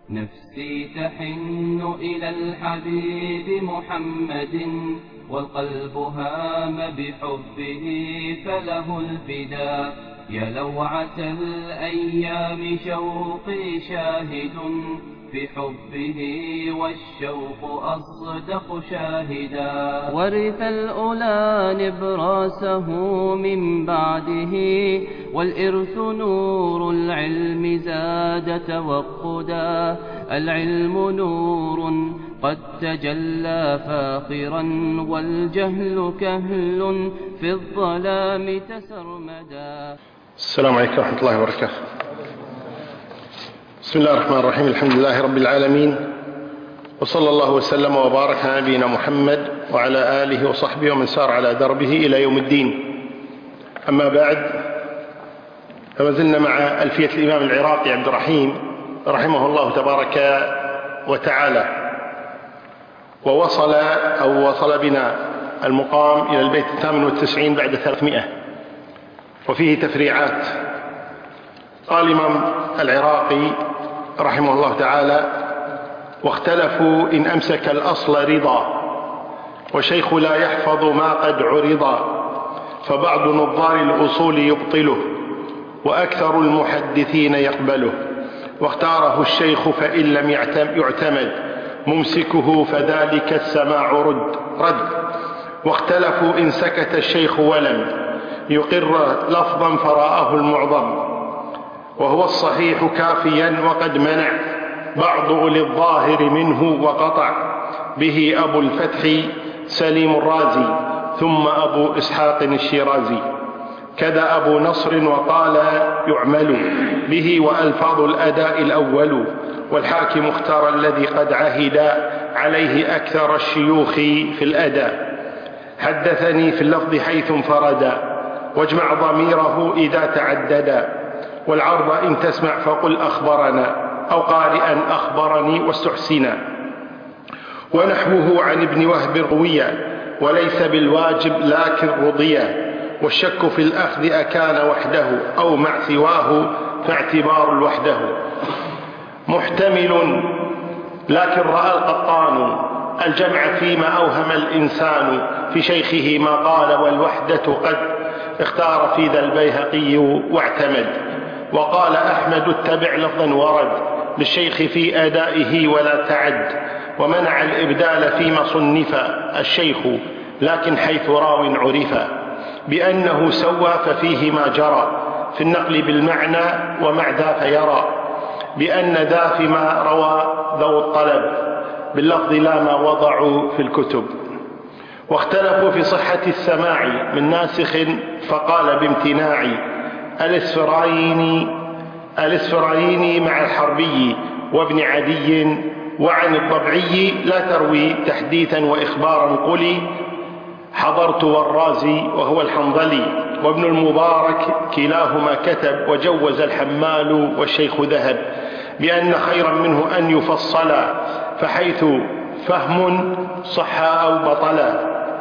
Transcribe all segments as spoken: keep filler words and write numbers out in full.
نفسي تحن إلى الحبيب محمد، والقلب هام بحبه فله الفداء. يا لوعة الأيام شوقي شاهد في حبه، والشوق أصدق شاهدا. ورث الأولى نبراسه من بعده، والإرث نور العلم زاد توقدا. العلم نور قد تجلى فاخرا، والجهل كهل في الظلام تسرمدا. السلام عليكم ورحمة الله وبركاته. بسم الله الرحمن الرحيم. الحمد لله رب العالمين، وصلى الله وسلم وبارك على نبينا محمد وعلى آله وصحبه ومن سار على دربه إلى يوم الدين. أما بعد، فما زلنا مع ألفية الإمام العراقي عبد الرحيم رحمه الله تبارك وتعالى، ووصل أو وصل بنا المقام إلى البيت الثامن والتسعين بعد ثلاثمائة، وفيه تفريعات. قال الإمام العراقي رحمه الله تعالى: واختلفوا إن أمسك الأصل رضا، وشيخ لا يحفظ ما قد عرضا، فبعض نظار الأصول يبطله، وأكثر المحدثين يقبله. واختاره الشيخ فإن لم يعتمد ممسكه، فذلك السماع رد رد واختلفوا إن سكت الشيخ ولم يقر لفظا فرآه المعظم، وهو الصحيح كافيا وقد منع بعض أولي الظاهر منه، وقطع به أبو الفتح سليم الرازي، ثم أبو إسحاق الشيرازي، كذا أبو نصر، وقال يعمل به وألفاظ الأداء الأول، والحاكم اختار الذي قد عهد عليه أكثر الشيوخ في الأداء. حدثني في اللفظ حيث انفردا، واجمع ضميره إذا تعددا، والعرض إن تسمع فقل أخبرنا، أو قارئا أخبرني واستحسنا. ونحوه عن ابن وهب روية، وليس بالواجب لكن رضيا، والشك في الأخذ أكان وحده أو مع سواه، فاعتبار الوحده. محتمل لكن رأى القطان الجمع فيما أوهم الإنسان، في شيخه ما قال والوحدة قد اختار في ذا البيهقي واعتمد. وقال أحمد اتبع لفظا ورد للشيخ في أدائه ولا تعد، ومنع الإبدال فيما صنف الشيخ، لكن حيث راو عرفا بأنه سوى ففيه ما جرى في النقل بالمعنى، ومع ذا فيرى بأن ذا فيما روى ذو الطلب باللفظ لا ما وضعوا في الكتب. واختلفوا في صحة السماع من ناسخ، فقال بامتناع الاسفرايني الاسفرايني مع الحربي وابن عدي. وعن الضبعي لا تروي تحديثا وإخبارا قلي، حضرت والرازي وهو الحنظلي، وابن المبارك كلاهما كتب، وجوز الحمال والشيخ ذهب بأن خيرا منه أن يفصلا، فحيث فهم صح أو بطلا،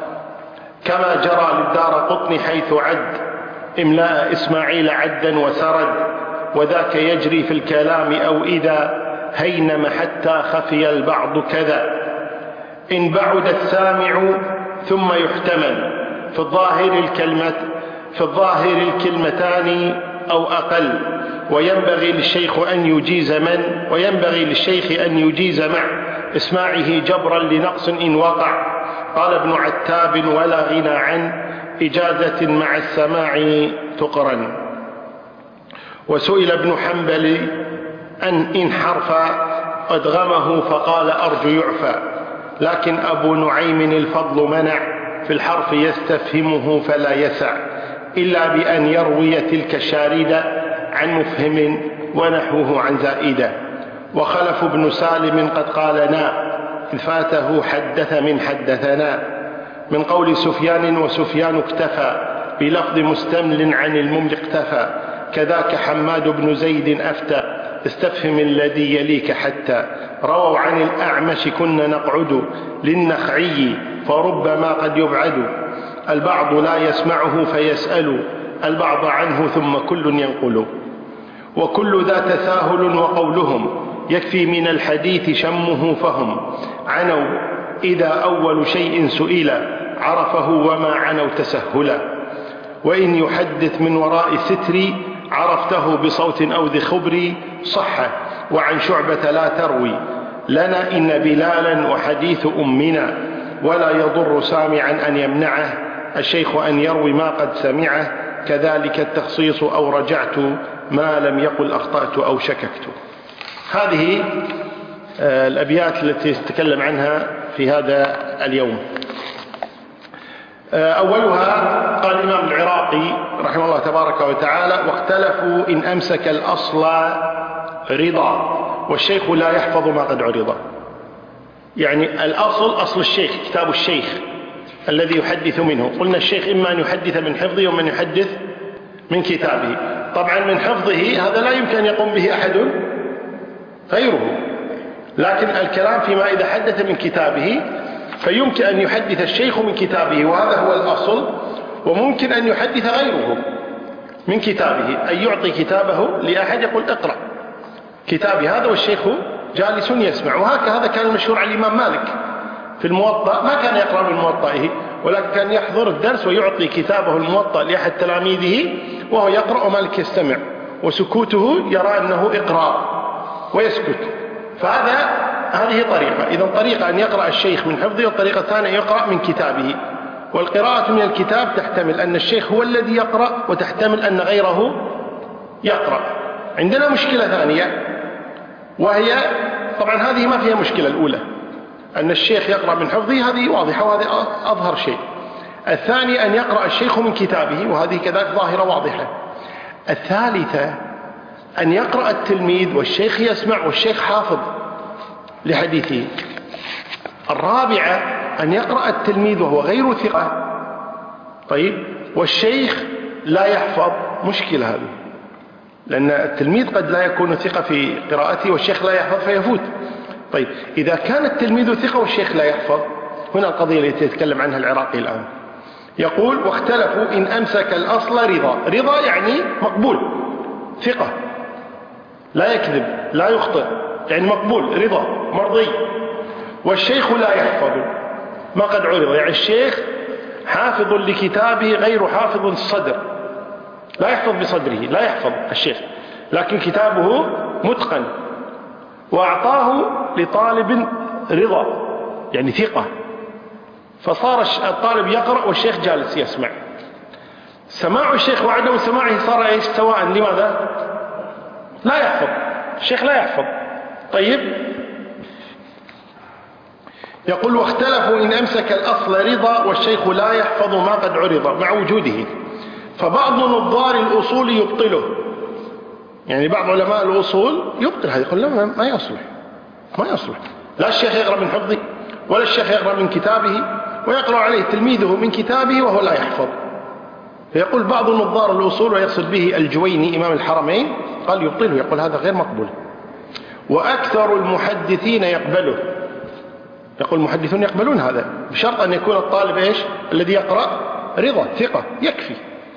كما جرى للدار قطن حيث عد إملاء إسماعيل عدا وسرد، وذاك يجري في الكلام أو إذا هينم حتى خفي البعض كذا. إن بعد السامع ثم يحتمل في الظاهر الكلمة في الظاهر الكلمتان أو أقل، وينبغي للشيخ أن يجيز من وينبغي للشيخ أن يجيز مع إسماعه جبرا لنقص إن وقع. قال ابن عتاب ولا غنى عن إجازة مع السماع تقرن. وسئل ابن حنبل أن إن حرف أدغمه فقال أرجو يعفى، لكن أبو نعيم الفضل منع في الحرف يستفهمه فلا يسع، إلا بأن يروي تلك الشاردة عن مفهم ونحوه عن زائدة. وخلف ابن سالم قد قالنا إذ فاته حدث من حدثنا، من قول سفيان وسفيان اكتفى بلفظ مستمل عن الممل اقتفى، كذاك حماد بن زيد أفتى استفهم الذي يليك حتى. رووا عن الأعمش كنا نقعد للنخعي فربما قد يبعد، البعض لا يسمعه فيسأل البعض عنه ثم كل ينقل. وكل ذا تساهل وقولهم يكفي من الحديث شمه فهم عنوا إذا أول شيء سئل عرفه وما عنوا تسهلا وإن يحدث من وراء ستر عرفته بصوت أو ذي خبر صح وعن شعبة لا تروي لنا إن بلالا وحديث أمنا ولا يضر سامعا أن يمنعه الشيخ أن يروي ما قد سمعه كذلك التخصيص أو رجعت ما لم يقل أخطأت أو شككت. هذه الأبيات التي نتكلم عنها في هذا اليوم. أولها قال الإمام العراقي رحمه الله تبارك وتعالى واختلفوا إن أمسك الأصل رضا والشيخ لا يحفظ ما قد عرض. يعني الأصل أصل الشيخ كتاب الشيخ الذي يحدث منه. قلنا الشيخ إما أن يحدث من حفظه ومن يحدث من كتابه. طبعا من حفظه هذا لا يمكن أن يقوم به أحد غيره، لكن الكلام فيما إذا حدث من كتابه فيمكن أن يحدث الشيخ من كتابه وهذا هو الأصل، وممكن أن يحدث غيره من كتابه، أن يعطي كتابه لأحد يقول اقرأ كتابي هذا والشيخ جالس يسمع. وهكذا كان المشهور على الإمام مالك في الموطأ، ما كان يقرأ من موطئه ولكن كان يحضر الدرس ويعطي كتابه الموطأ لأحد تلاميذه وهو يقرأ ومالك يستمع، وسكوته يرى أنه إقرار ويسكت. فهذا هذه طريقة. إذا طريقة أن يقرأ الشيخ من حفظه، والطريقة الثانية يقرأ من كتابه. والقراءة من الكتاب تحتمل أن الشيخ هو الذي يقرأ وتحتمل أن غيره يقرأ. عندنا مشكلة ثانية وهي طبعا هذه ما فيها مشكلة، الأولى أن الشيخ يقرأ من حفظه هذه واضحة وهذه أظهر شيء. الثاني أن يقرأ الشيخ من كتابه وهذه كذلك ظاهرة واضحة. الثالثة أن يقرأ التلميذ والشيخ يسمع والشيخ حافظ لحديثه. الرابعة أن يقرأ التلميذ وهو غير ثقة طيب والشيخ لا يحفظ. مشكلة هذه، لأن التلميذ قد لا يكون ثقة في قراءته والشيخ لا يحفظ فيفوت. طيب إذا كان التلميذ ثقة والشيخ لا يحفظ، هنا القضية التي يتكلم عنها العراقي الآن. يقول واختلفوا إن أمسك الأصل رضا. رضا يعني مقبول، ثقة، لا يكذب لا يخطئ، يعني مقبول، رضا مرضي. والشيخ لا يحفظ ما قد عرض، يعني الشيخ حافظ لكتابه غير حافظ الصدر، لا يحفظ بصدره، لا يحفظ الشيخ، لكن كتابه متقن وأعطاه لطالب رضا يعني ثقة، فصار الطالب يقرأ والشيخ جالس يسمع. سماع الشيخ وعدم سماعه صار ايش سواء. لماذا؟ لا يحفظ الشيخ، لا يحفظ. طيب يقول واختلفوا إن أمسك الأصل رضا والشيخ لا يحفظ ما قد عرض مع وجوده، فبعض نظار الأصول يبطله. يعني بعض علماء الأصول يبطل هذا، يقول لا ما يصلح، ما يصلح، لا الشيخ يقرأ من حفظه ولا الشيخ يقرأ من كتابه، ويقرأ عليه تلميذه من كتابه وهو لا يحفظ. فيقول بعض نظار الأصول ويقصد به الجويني إمام الحرمين قال يبطله، يقول هذا غير مقبول. وأكثر المحدثين يقبله، يقول المحدثون يقبلون هذا بشرط أن يكون الطالب إيش الذي يقرأ رضا ثقة يكفي.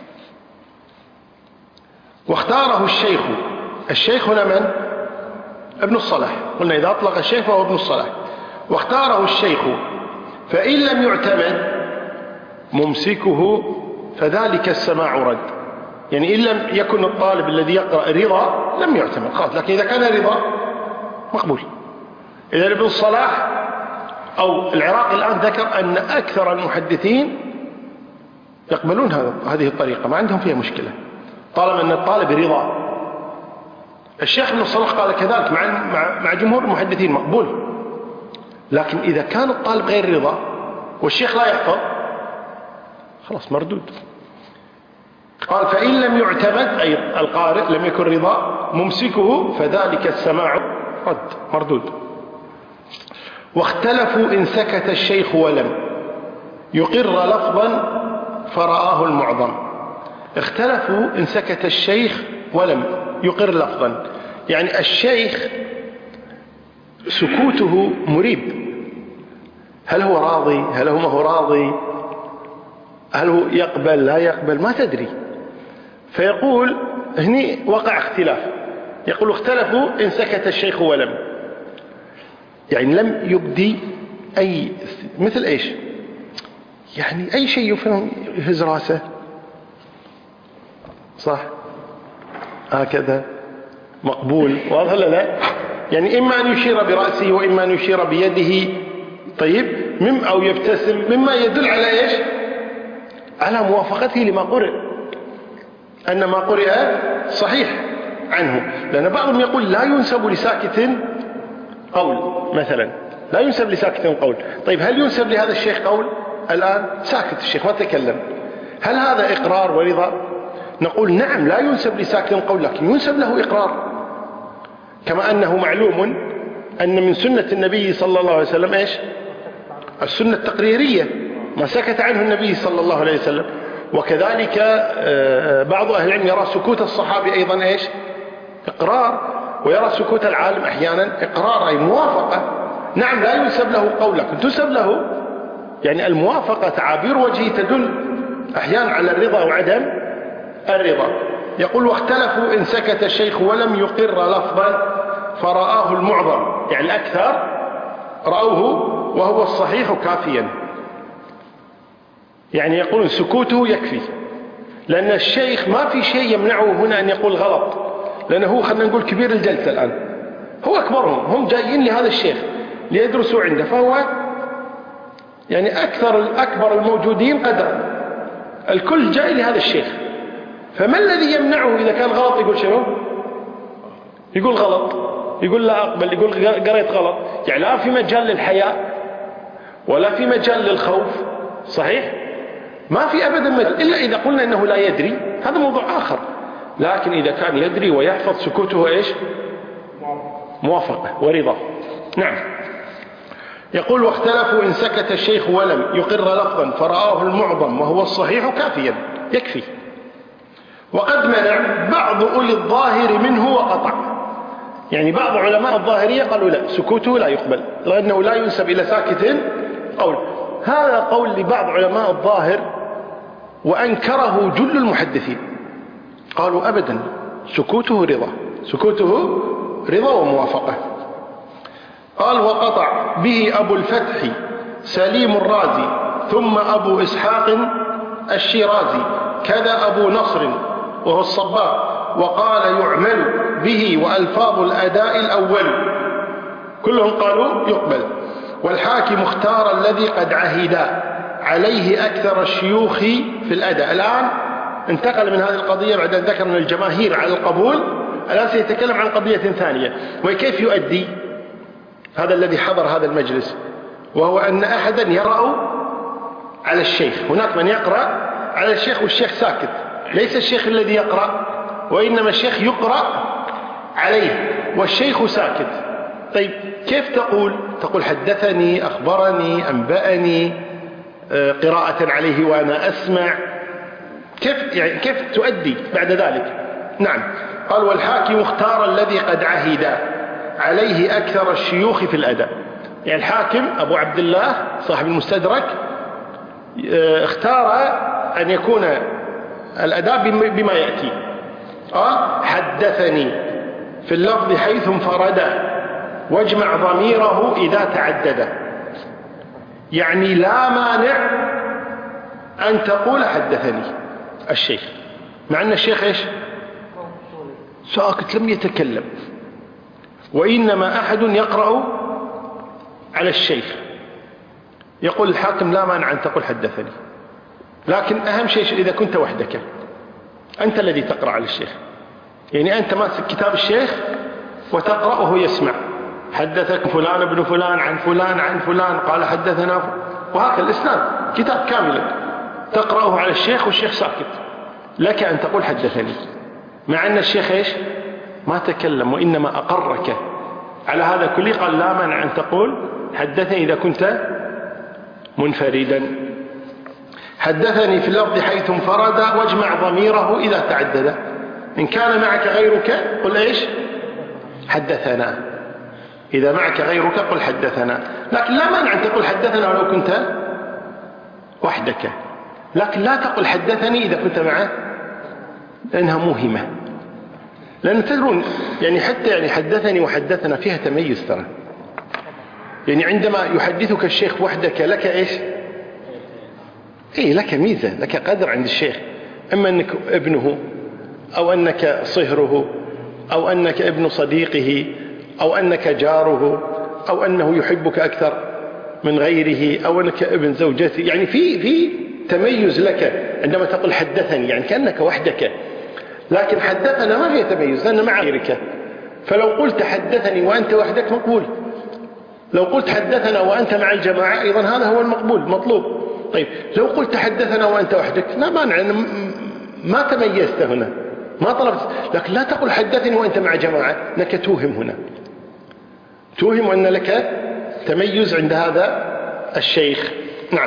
واختاره الشيخ. الشيخ هنا من؟ ابن الصلاح. قلنا إذا أطلق الشيخ فهو ابن الصلاح. واختاره الشيخ فإن لم يعتمد ممسكه فذلك السماع رد. يعني إن لم يكن الطالب الذي يقرأ رضا لم يعتمد خلاص، لكن إذا كان رضا مقبول. إذا ابن الصلاح أو العراقي الآن ذكر أن أكثر المحدثين يقبلون هذا هذه الطريقة، ما عندهم فيها مشكلة طالما أن الطالب رضا. الشيخ ابن الصلاح قال كذلك مع مع جمهور المحدثين مقبول، لكن إذا كان الطالب غير رضا والشيخ لا يحفظ خلاص مردود. قال فإن لم يعتمد أي القارئ لم يكن رضا ممسكه فذلك السماع رد مردود. واختلفوا إن سكت الشيخ ولم يقر لفظا فرآه المعظم. اختلفوا إن سكت الشيخ ولم يقر لفظا، يعني الشيخ سكوته مريب، هل هو راضي هل هو ما هو راضي، هل هو يقبل لا يقبل ما تدري. فيقول هني وقع اختلاف، يقول اختلفوا إن سكت الشيخ ولم يعني لم يبدي أي مثل إيش يعني أي شيء يفهم يهز راسه صح هكذا مقبول واضح ولا لا؟ يعني إما أن يشير برأسه وإما أن يشير بيده طيب مم أو يبتسم مما يدل على إيش على موافقته لما قرئ أن ما قرئ صحيح عنه. لأن بعضهم يقول لا ينسب لساكت قول مثلا لا ينسب لساكت قول. طيب هل ينسب لهذا الشيخ قول الآن ساكت الشيخ ما تكلم هل هذا إقرار ورضا؟ نقول نعم لا ينسب لساكت قول لكن ينسب له إقرار. كما أنه معلوم أن من سنة النبي صلى الله عليه وسلم إيش السنة التقريرية ما سكت عنه النبي صلى الله عليه وسلم. وكذلك بعض أهل العلم يرى سكوت الصحابي أيضا إيش إقرار ويرى سكوت العالم أحيانا إقرار أي موافقة. نعم لا ينسب له قول لكن تنسب له يعني الموافقة تعابير وجهه تدل أحيانا على الرضا وعدم الرضا. يقول واختلفوا إن سكت الشيخ ولم يقر لفظا فرآه المعظم يعني الأكثر رأوه وهو الصحيح كافيا. يعني يقولون سكوته يكفي لأن الشيخ ما في شيء يمنعه هنا أن يقول غلط لأنه هو خلنا نقول كبير الجلسة الآن هو أكبرهم هم جايين لهذا الشيخ ليدرسوا عنده فهو يعني أكثر الأكبر الموجودين قدرا الكل جاي لهذا الشيخ. فما الذي يمنعه إذا كان غلط يقول شنو يقول غلط يقول لا أقبل يقول قريت غلط. يعني لا في مجال للحياء ولا في مجال للخوف صحيح ما في أبدا مجال إلا إذا قلنا إنه لا يدري هذا موضوع آخر. لكن إذا كان يدري ويحفظ سكوته إيش موافقة ورضا. نعم. يقول واختلفوا إن سكت الشيخ ولم يقر لفظا فرآه المعظم وهو الصحيح كافيا يكفي. وقد منع بعض أولي الظاهر منه وقطع يعني بعض علماء الظاهرية قالوا لا سكوته لا يقبل لأنه لا ينسب إلى ساكت قول. هذا قول لبعض علماء الظاهر وأنكره جل المحدثين قالوا أبدا سكوته رضا سكوته رضا وموافقة. قال وقطع به أبو الفتح سليم الرازي ثم أبو إسحاق الشيرازي كذا أبو نصر وهو الصباغ وقال يعمل به وألفاظ الأداء الأول كلهم قالوا يقبل. والحاكم اختار الذي قد عهد عليه أكثر الشيوخ في الأداء. الآن انتقل من هذه القضية بعد أن ذكر من الجماهير على القبول الآن سيتكلم عن قضية ثانية وكيف يؤدي هذا الذي حضر هذا المجلس وهو أن أحدا يقرأ على الشيخ. هناك من يقرأ على الشيخ والشيخ ساكت ليس الشيخ الذي يقرأ وإنما الشيخ يقرأ عليه والشيخ ساكت. طيب كيف تقول تقول حدثني أخبرني أنبأني قراءة عليه وأنا أسمع كيف يعني كيف تؤدي بعد ذلك؟ نعم. قال والحاكم اختار الذي قد عهد عليه أكثر الشيوخ في الأداء. يعني الحاكم أبو عبد الله صاحب المستدرك اختار أن يكون الأداء بما يأتي. قال حدثني في اللفظ حيث انفرد واجمع ضميره إذا تعدد. يعني لا مانع أن تقول حدثني الشيخ مع أن الشيخ إيش ساكت لم يتكلم وإنما أحد يقرأ على الشيخ يقول الحاكم لا مانع أن تقول حدثني. لكن أهم شيء إذا كنت وحدك أنت الذي تقرأ على الشيخ يعني أنت ماسك كتاب الشيخ وتقرأ وهو يسمع حدثك فلان ابن فلان عن فلان عن فلان قال حدثنا وهكذا الإسناد كتاب كاملا تقرأه على الشيخ والشيخ ساكت لك أن تقول حدثني مع أن الشيخ إيش ما تكلم وإنما أقرك على هذا كله. قال لا مانع أن تقول حدثني إذا كنت منفردا. حدثني في اللفظ حيث انفرد واجمع ضميره إذا تعدد. إن كان معك غيرك قل إيش حدثنا إذا معك غيرك قل حدثنا. لكن لا مانع أن تقول حدثنا ولو كنت وحدك لكن لا تقل حدثني إذا كنت معه لأنها موهمة. لأن تدرون يعني حتى يعني حدثني وحدثنا فيها تميز ترى يعني عندما يحدثك الشيخ وحدك لك إيش؟ إيه لك ميزة، لك قدر عند الشيخ، إما أنك ابنه أو أنك صهره أو أنك ابن صديقه أو أنك جاره أو أنه يحبك أكثر من غيره أو أنك ابن زوجته، يعني في في تميز لك عندما تقول حدثني، يعني كأنك وحدك. لكن حدثنا ما هي تميز لأن مع غيرك، فلو قلت حدثني وأنت وحدك مقبول، لو قلت حدثنا وأنت مع الجماعة أيضا هذا هو المقبول مطلوب. طيب لو قلت حدثنا وأنت وحدك لا مانع، ما تميزت هنا، ما طلبت، لكن لا تقل حدثني وأنت مع جماعة، أنك توهم هنا، توهم أن لك تميز عند هذا الشيخ. نعم.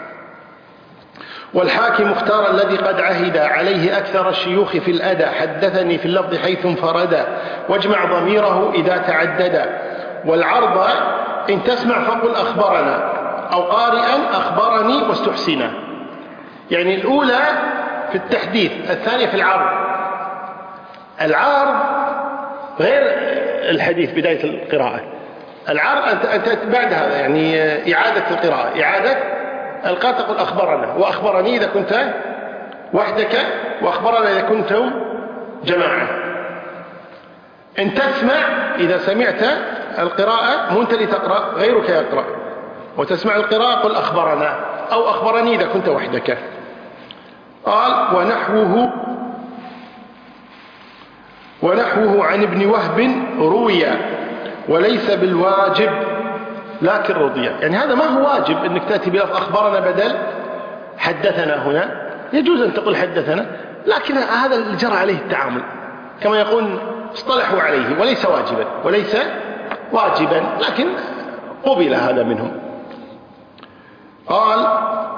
والحاكم اختار الذي قد عهد عليه أكثر الشيوخ في الأدى، حدثني في اللفظ حيث انفرد، واجمع ضميره إذا تعدد. والعرض إن تسمع فقل أخبرنا، أو قارئا أخبرني واستحسنا. يعني الأولى في التحديث، الثانية في العرض. العرض غير الحديث بداية القراءة، العرض أنت, أنت بعد هذا يعني إعادة القراءة، إعادة القراءة تقول أخبرنا وأخبرني إذا كنت وحدك، وأخبرنا إذا كنتم جماعة. إن تسمع إذا سمعت القراءة مو أنت اللي تقرأ، غيرك يقرأ، وتسمع القراءة قل أخبرنا أو أخبرني إذا كنت وحدك. قال ونحوه ونحوه عن ابن وهب روي وليس بالواجب لكن رضي. يعني هذا ما هو واجب أنك تأتي بلفظ أخبرنا بدل حدثنا، هنا يجوز أن تقول حدثنا، لكن هذا اللي جرى عليه التعامل كما يقول اصطلحوا عليه، وليس واجبا وليس واجبا لكن قبل هذا منهم. قال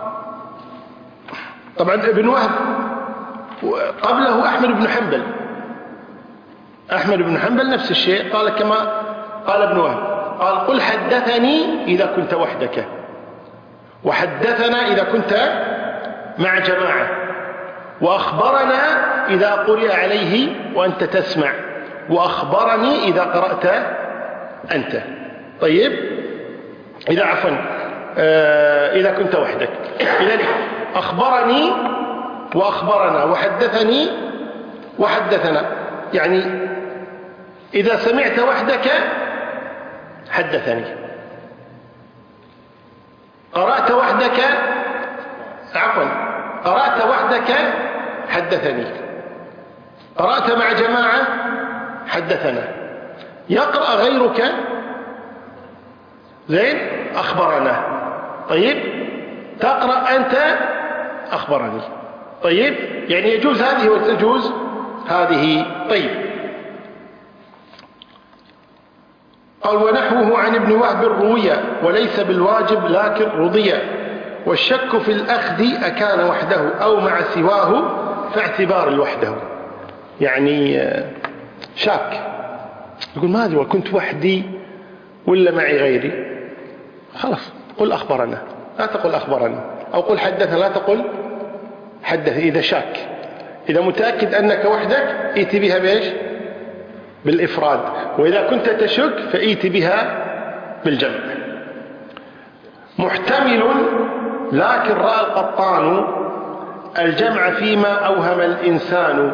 طبعا ابن وهب قبله أحمد بن حنبل، أحمد بن حنبل نفس الشيء قال كما قال ابن وهب، قال قل حدثني إذا كنت وحدك، وحدثنا إذا كنت مع جماعة، وأخبرنا إذا قرئ عليه وأنت تسمع، وأخبرني إذا قرأت أنت. طيب إذا عفوا آه إذا كنت وحدك، إذا أخبرني وأخبرنا وحدثني وحدثنا، يعني إذا سمعت وحدك حدثني، قرأت وحدك عفوا قرأت وحدك حدثني، قرأت مع جماعة حدثنا، يقرأ غيرك زين أخبرنا. طيب تقرأ أنت أخبرني. طيب يعني يجوز هذه وتجوز هذه. طيب قال ونحوه عن ابن وهب روي وليس بالواجب لكن رضي. والشك في الأخذ أكان وحده أو مع سواه فاعتبار الوحده. يعني شاك يقول ما أدري كنت وحدي ولا معي غيري، خلاص قل أخبرنا لا تقل أخبرنا، أو قل حدثنا لا تقل حدث. إذا شاك، إذا متأكد أنك وحدك ائت بها بإيش؟ بالإفراد، وإذا كنت تشك فائت بها بالجمع. محتمل لكن رأى القطان الجمع فيما أوهم الإنسان،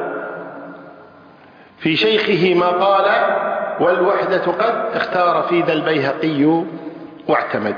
في شيخه ما قال والوحدة قد اختار في ذا البيهقي واعتمد.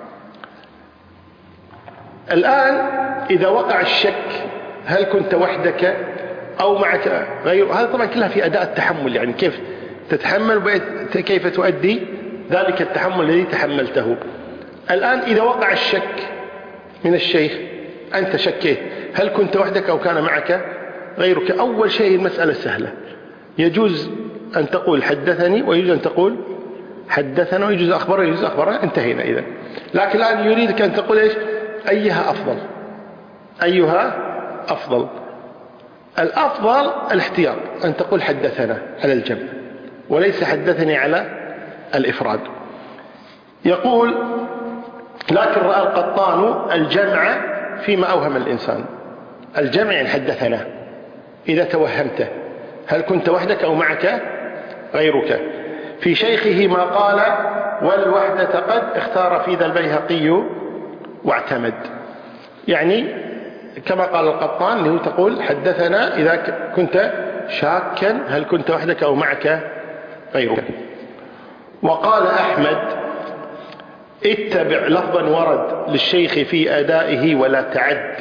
الآن إذا وقع الشك هل كنت وحدك أو معك غير، هذا طبعا كلها في أداء التحمل، يعني كيف تتحمل كيف تؤدي ذلك التحمل الذي تحملته. الآن إذا وقع الشك من الشيخ، أنت شكيت هل كنت وحدك أو كان معك غيرك، أول شيء المسألة سهلة، يجوز أن تقول حدثني ويجوز أن تقول حدثنا ويجوز أخبرنا ويجوز أخبرنا، انتهينا إذن. لكن الآن يريدك أن تقول إيش؟ أيها أفضل، أيها أفضل. الأفضل الاحتياط، أن تقول حدثنا على الجمع وليس حدثني على الإفراد. يقول لكن رأى القطان الجمع فيما أوهم الإنسان. الجمع يعني حدثنا إذا توهمته هل كنت وحدك أو معك غيرك، في شيخه ما قال والوحدة قد اختار في ذا البيهقي واعتمد. يعني كما قال القطان اللي هو تقول حدثنا إذا كنت شاكا هل كنت وحدك أو معك غيرك. وقال أحمد اتبع لفظا ورد للشيخ في أدائه ولا تعد.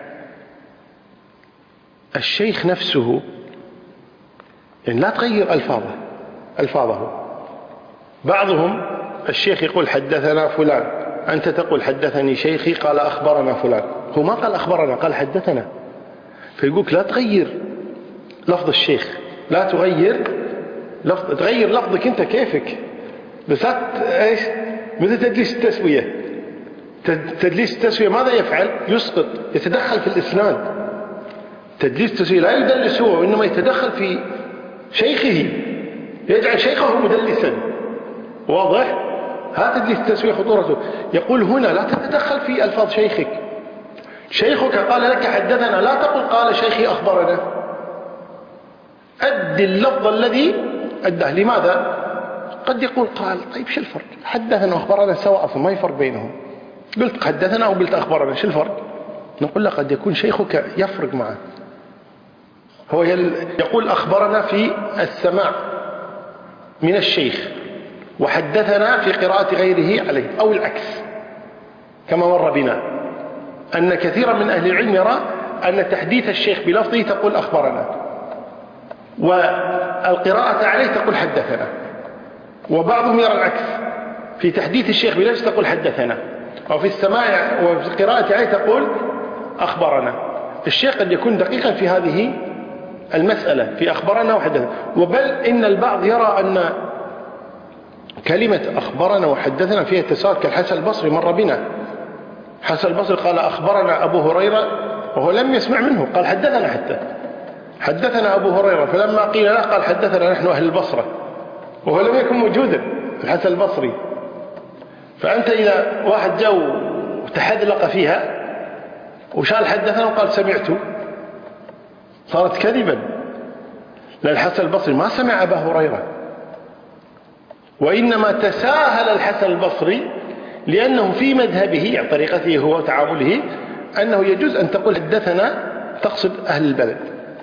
الشيخ نفسه يعني لا تغير ألفاظه ألفاظه بعضهم الشيخ يقول حدثنا فلان، أنت تقول حدثني شيخي قال أخبرنا فلان، هو ما قال أخبرنا قال حدثنا، فيقولك لا تغير لفظ الشيخ، لا تغير لفظ، تغير لفظك أنت كيفك، بس إيش مثل تدليس التسوية. تدليس التسوية ماذا يفعل؟ يسقط، يتدخل في الإسناد. تدليس التسوية لا يدلس هو، وإنما يتدخل في شيخه، يجعل شيخه مدلسا. واضح؟ هذا تدليس التسوية خطورته. يقول هنا لا تتدخل في ألفاظ شيخك. شيخك قال لك حدثنا، لا تقل قال شيخي أخبرنا، أد اللفظ الذي أداه. لماذا؟ قد يقول قال طيب شو الفرق؟ حدثنا وأخبرنا سواء، أصلا ما يفرق بينهم. قلت حدثنا أو قلت أخبرنا شو الفرق؟ نقول له قد يكون شيخك يفرق معه. هو يقول أخبرنا في السماع من الشيخ، وحدثنا في قراءة غيره عليه، أو العكس كما مر بنا أن كثيرا من أهل العلم يرى أن تحديث الشيخ بلفظه تقول أخبرنا، والقراءة عليه تقول حدثنا. وبعضهم يرى العكس، في تحديث الشيخ بلفظه تقول حدثنا، أو في السماع وفي القراءة عليه تقول أخبرنا. الشيخ قد يكون دقيقا في هذه المسألة في أخبرنا وحدثنا. وبل إن البعض يرى أن كلمة أخبرنا وحدثنا فيها تساؤل، كالحسن البصري مر بنا. حسن البصري قال أخبرنا أبو هريرة وهو لم يسمع منه، قال حدثنا، حتى حدثنا أبو هريرة، فلما قيل له قال حدثنا نحن أهل البصرة، وهو لم يكن موجودا الحسن البصري. فأنت إذا واحد جو وتحدلق فيها وشال حدثنا وقال سمعته، صارت كذبا، لأن الحسن البصري ما سمع أبا هريرة، وإنما تساهل الحسن البصري لأنه في مذهبه عن طريقته هو وتعامله أنه يجوز أن تقول حدثنا تقصد أهل البلد.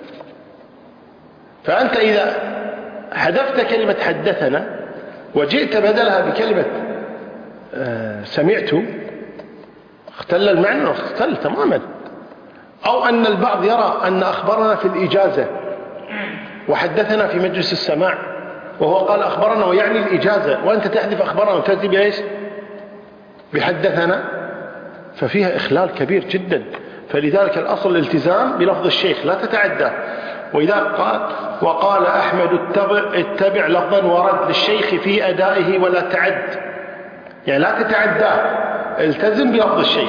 فأنت إذا حذفت كلمة حدثنا وجئت بدلها بكلمة سمعت، اختل المعنى، اختل تماما. أو أن البعض يرى أن أخبرنا في الإجازة وحدثنا في مجلس السماع، وهو قال أخبرنا ويعني الإجازة، وأنت تحذف أخبرنا وتأتي بإيش؟ بحدثنا، ففيها إخلال كبير جدا. فلذلك الأصل الالتزام بلفظ الشيخ، لا تتعدى. وإذا قال وقال أحمد اتبع, اتبع لفظا ورد للشيخ في أدائه ولا تعد، يعني لا تتعدى، التزم بلفظ الشيخ.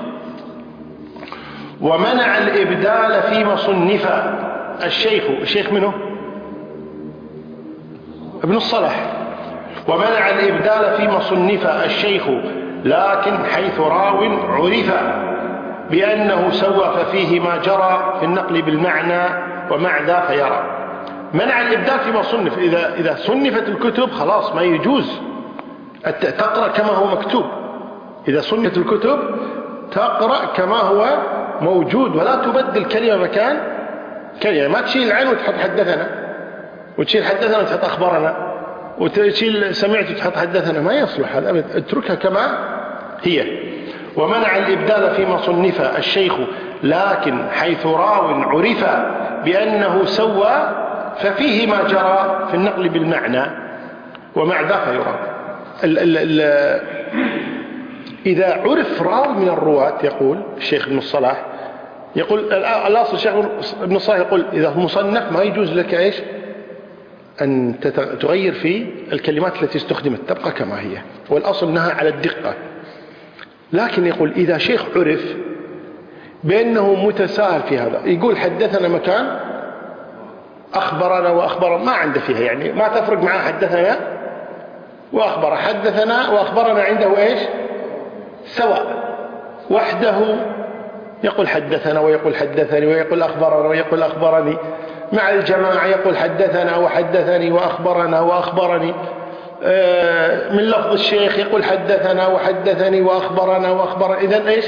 ومنع الإبدال في مصنف الشيخ، الشيخ منه ابن الصلاح. ومنع الإبدال في مصنف الشيخ لكن حيث راو عرف بأنه سوف فيه ما جرى في النقل بالمعنى ومع ذا فيرى. منع الإبدال في مصنف، إذا, إذا صنفت الكتب خلاص ما يجوز تقرأ كما هو مكتوب. إذا صنفت الكتب تقرأ كما هو موجود، ولا تبدل كلمة مكان كلمة. ما تشيل العين وتحط حدثنا، وتشيل حدثنا وتحط أخبرنا، وتشيل سمعت وتحط حدثنا، ما يصلح هذا أبدا، اتركها كما هي. ومنع الإبدال في مصنف الشيخ لكن حيث راو عرف بأنه سوى ففيه ما جرى في النقل بالمعنى ومع ذا فيرى. ال ال ال إذا عرف راو من الرواة، يقول الشيخ ابن الصلاح، يقول الأصل الشيخ ابن الصلاح يقول إذا مصنف ما يجوز لك إيش أن تغير في الكلمات التي استخدمت، تبقى كما هي، والأصل أنها على الدقة. لكن يقول إذا شيخ عرف بأنه متساهل في هذا، يقول حدثنا مكان أخبرنا وأخبر، ما عنده فيها، يعني ما تفرق معه حدثنا وأخبر، حدثنا وأخبرنا عنده إيش سواء، وحده يقول حدثنا ويقول حدثني ويقول أخبرنا ويقول أخبرني، مع الجماعة يقول حدثنا وحدثني وأخبرنا وأخبرني. من لفظ الشيخ يقول حدثنا وحدثني وأخبرنا وأخبر، إذن إيش؟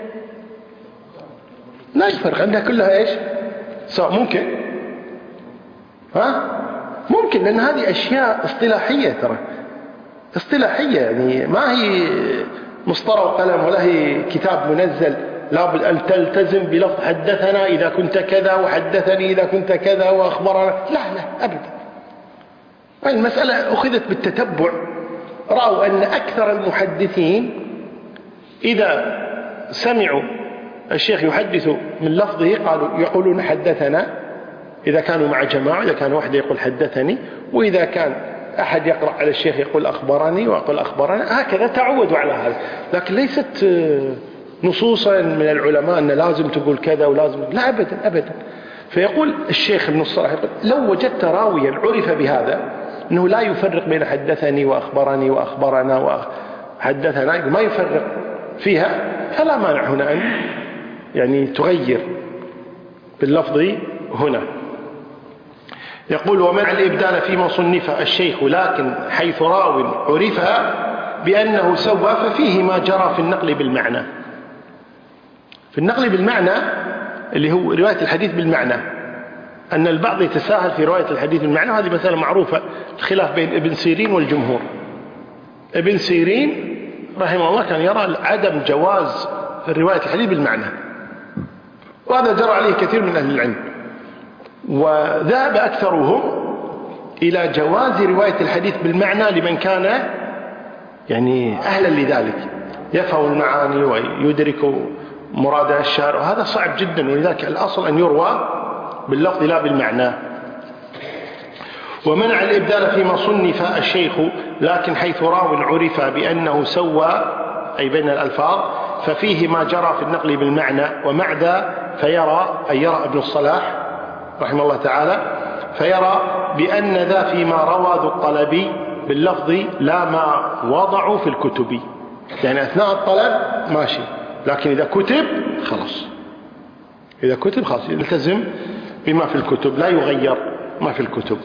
لا يفرق، عندها كلها إيش؟ سواء ممكن ها؟ ممكن، لأن هذه أشياء اصطلاحية، ترى اصطلاحية، يعني ما هي مسطرة وقلم ولا هي كتاب منزل لابد أن تلتزم بلفظ حدثنا إذا كنت كذا وحدثني إذا كنت كذا وأخبرنا، لا لا أبدا. المسألة أخذت بالتتبع، رأوا أن أكثر المحدثين إذا سمعوا الشيخ يحدث من لفظه قالوا يقولون حدثنا إذا كانوا مع جماعة، إذا كان واحد يقول حدثني، وإذا كان أحد يقرأ على الشيخ يقول أخبرني ويقول أخبرنا، هكذا تعودوا على هذا. لكن ليست نصوصا من العلماء أن لازم تقول كذا ولازم، لا أبدا أبدا. فيقول الشيخ ابن الصلاح يقول لو وجدت راويا عرف بهذا أنه لا يفرق بين حدثني وأخبرني وأخبرنا وحدثنا، ما يفرق فيها، فلا مانع هنا أن يعني تغير باللفظ هنا. يقول ومنع الإبدال فيما صنف الشيخ لكن حيث راو عرفها بأنه سوى ففيه ما جرى في النقل بالمعنى. في النقل بالمعنى اللي هو رواية الحديث بالمعنى، أن البعض يتساهل في رواية الحديث بالمعنى، وهذه مسألة معروفة، الخلاف بين ابن سيرين والجمهور. ابن سيرين رحمه الله كان يرى عدم جواز رواية الحديث بالمعنى، وهذا جرى عليه كثير من أهل العلم، وذهب أكثرهم إلى جواز رواية الحديث بالمعنى لمن كان يعني أهلا لذلك، يفهم المعاني ويدرك مراد الشارع، وهذا صعب جدا، ولذلك الأصل أن يروى باللفظ لا بالمعنى. ومنع الإبدال فيما صنف الشيخ لكن حيث راو عرف بأنه سوى أي بين الألفاظ ففيه ما جرى في النقل بالمعنى، ومع ذا فيرى أي يرى ابن الصلاح رحمه الله تعالى فيرى بأن ذا فيما روى ذو الطلب باللفظ لا ما وضعوا في الكتب، يعني أثناء الطلب ماشي، لكن إذا كتب خلاص، إذا كتب خلاص يلتزم بما في الكتب، لا يغير ما في الكتب.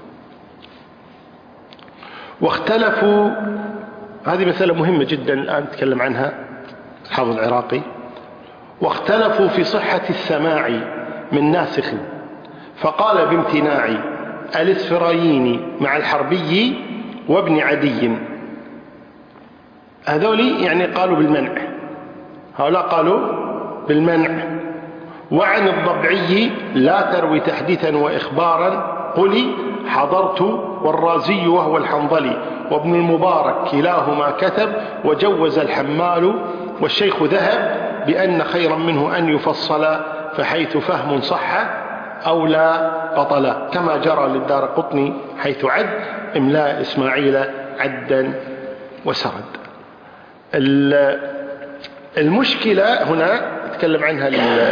واختلفوا، هذه مسألة مهمة جدا الآن نتكلم عنها الحافظ العراقي، واختلفوا في صحة السماع من ناسخ، فقال بامتناع الإسفرايين مع الحربي وابن عدي، هذولي يعني قالوا بالمنع، هؤلاء قالوا بالمنع. وعن الضبعي لا تروي تحديثا وإخبارا قلي حضرت، والرازي وهو الحنظلي وابن المبارك كلاهما كتب، وجوز الحمال، والشيخ ذهب بأن خيرا منه أن يفصل، فحيث فهم صح أو لا بطل، كما جرى للدار قطني حيث عد إملاء إسماعيل عدا وسرد. المشكلة هنا يتكلم عنها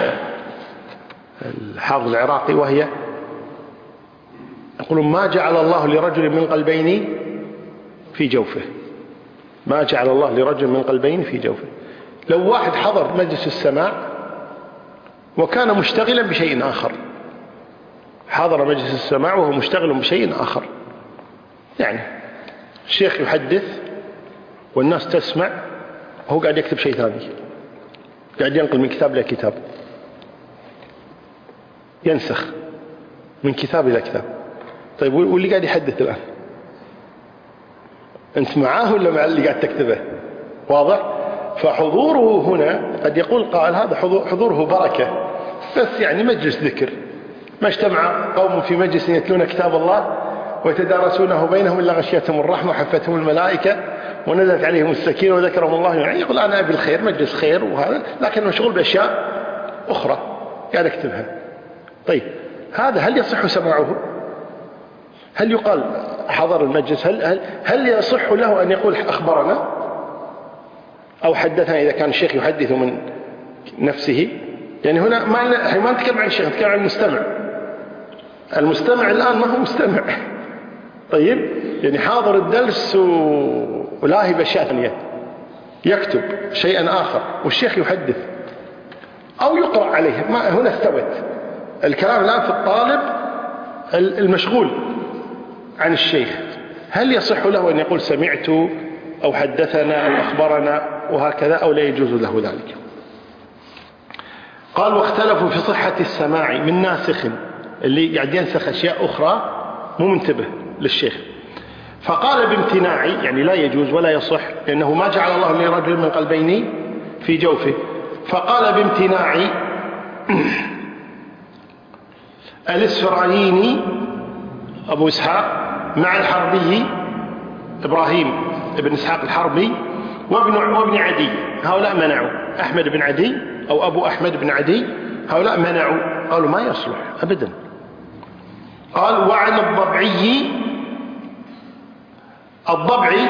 الحافظ العراقي، وهي يقولون ما جعل الله لرجل من قلبين في جوفه، ما جعل الله لرجل من قلبين في جوفه. لو واحد حضر مجلس السماع وكان مشتغلا بشيء آخر، حضر مجلس السماع وهو مشتغل بشيء آخر، يعني الشيخ يحدث والناس تسمع وهو قاعد يكتب شيء ثاني، قاعد ينقل من كتاب إلى كتاب، ينسخ من كتاب إلى كتاب. طيب واللي قاعد يحدث الآن أنت معاه ولا مع اللي قاعد تكتبه؟ واضح؟ فحضوره هنا قد يقول قائل هذا حضوره بركة، بس يعني مجلس ذكر، ما اجتمع قوم في مجلس يتلون كتاب الله ويتدارسونه بينهم إلا غشيتهم الرحمة وحفتهم الملائكة ونزلت عليهم السكينة وذكرهم الله، يعني يقول أنا أبي الخير، مجلس خير وهذا، لكن مشغول بأشياء أخرى قاعد أكتبها. طيب هذا هل يصح سماعه؟ هل يقال حضر المجلس؟ هل, هل, هل يصح له أن يقول أخبرنا أو حدثنا إذا كان الشيخ يحدث من نفسه؟ يعني هنا ما ما نتكلم عن الشيخ، نتكلم عن المستمع. المستمع الآن ما هو مستمع، طيب يعني حاضر الدرس ولاهي بأشياء ثانية، يكتب شيئا آخر والشيخ يحدث أو يقرأ عليه، ما هنا استوت الكلام الآن في الطالب المشغول عن الشيخ. هل يصح له أن يقول سمعت أو حدثنا أو أخبرنا وهكذا، أو لا يجوز له ذلك؟ قال واختلفوا في صحة السماع من ناسخ، اللي قاعد ينسخ أشياء أخرى مو منتبه للشيخ. فقال بامتناعي، يعني لا يجوز ولا يصح، لأنه ما جعل الله لرجل من قلبين في جوفه. فقال بامتناعي الإسفرايني أبو إسحاق مع الحربي إبراهيم بن إسحاق الحربي وابن وابن عدي، هؤلاء منعوا. أحمد بن عدي أو أبو أحمد بن عدي، هؤلاء منعوا، قالوا ما يصلح أبدا. قال وعن الضبعي، الضبعي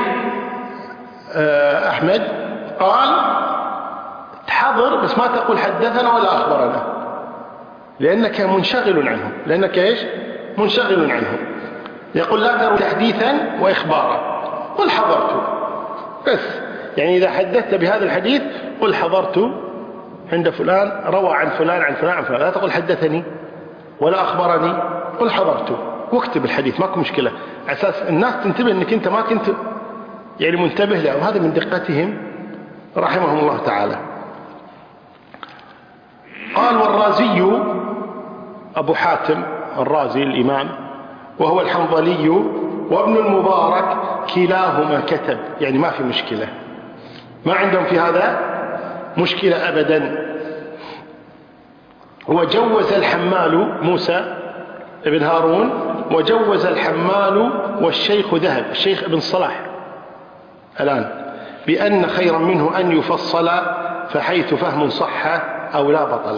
أحمد قال تحضر بس ما تقول حدثنا ولا أخبرنا، لأنك منشغل عنه، لأنك إيش منشغل عنه. يقول لا تروي تحديثا وإخبارا، قل حضرت بس. يعني إذا حدثت بهذا الحديث قل حضرت عند فلان روى عن فلان عن فلان عن فلان، لا تقول حدثني ولا أخبرني، قل حضرت واكتب الحديث، ماكو مشكلة، أساس الناس تنتبه أنك أنت ما كنت يعني منتبه له، وهذا من دقتهم رحمهم الله تعالى. قال والرازي أبو حاتم الرازي الإمام، وهو الحنظلي وابن المبارك كلاهما كتب، يعني ما في مشكلة، ما عندهم في هذا مشكلة أبدا. وجوز الحمال موسى ابن هارون، وجوز الحمال والشيخ ذهب، الشيخ ابن صلاح الآن، بأن خيرا منه أن يفصل، فحيث فهم صح أو لا بطل.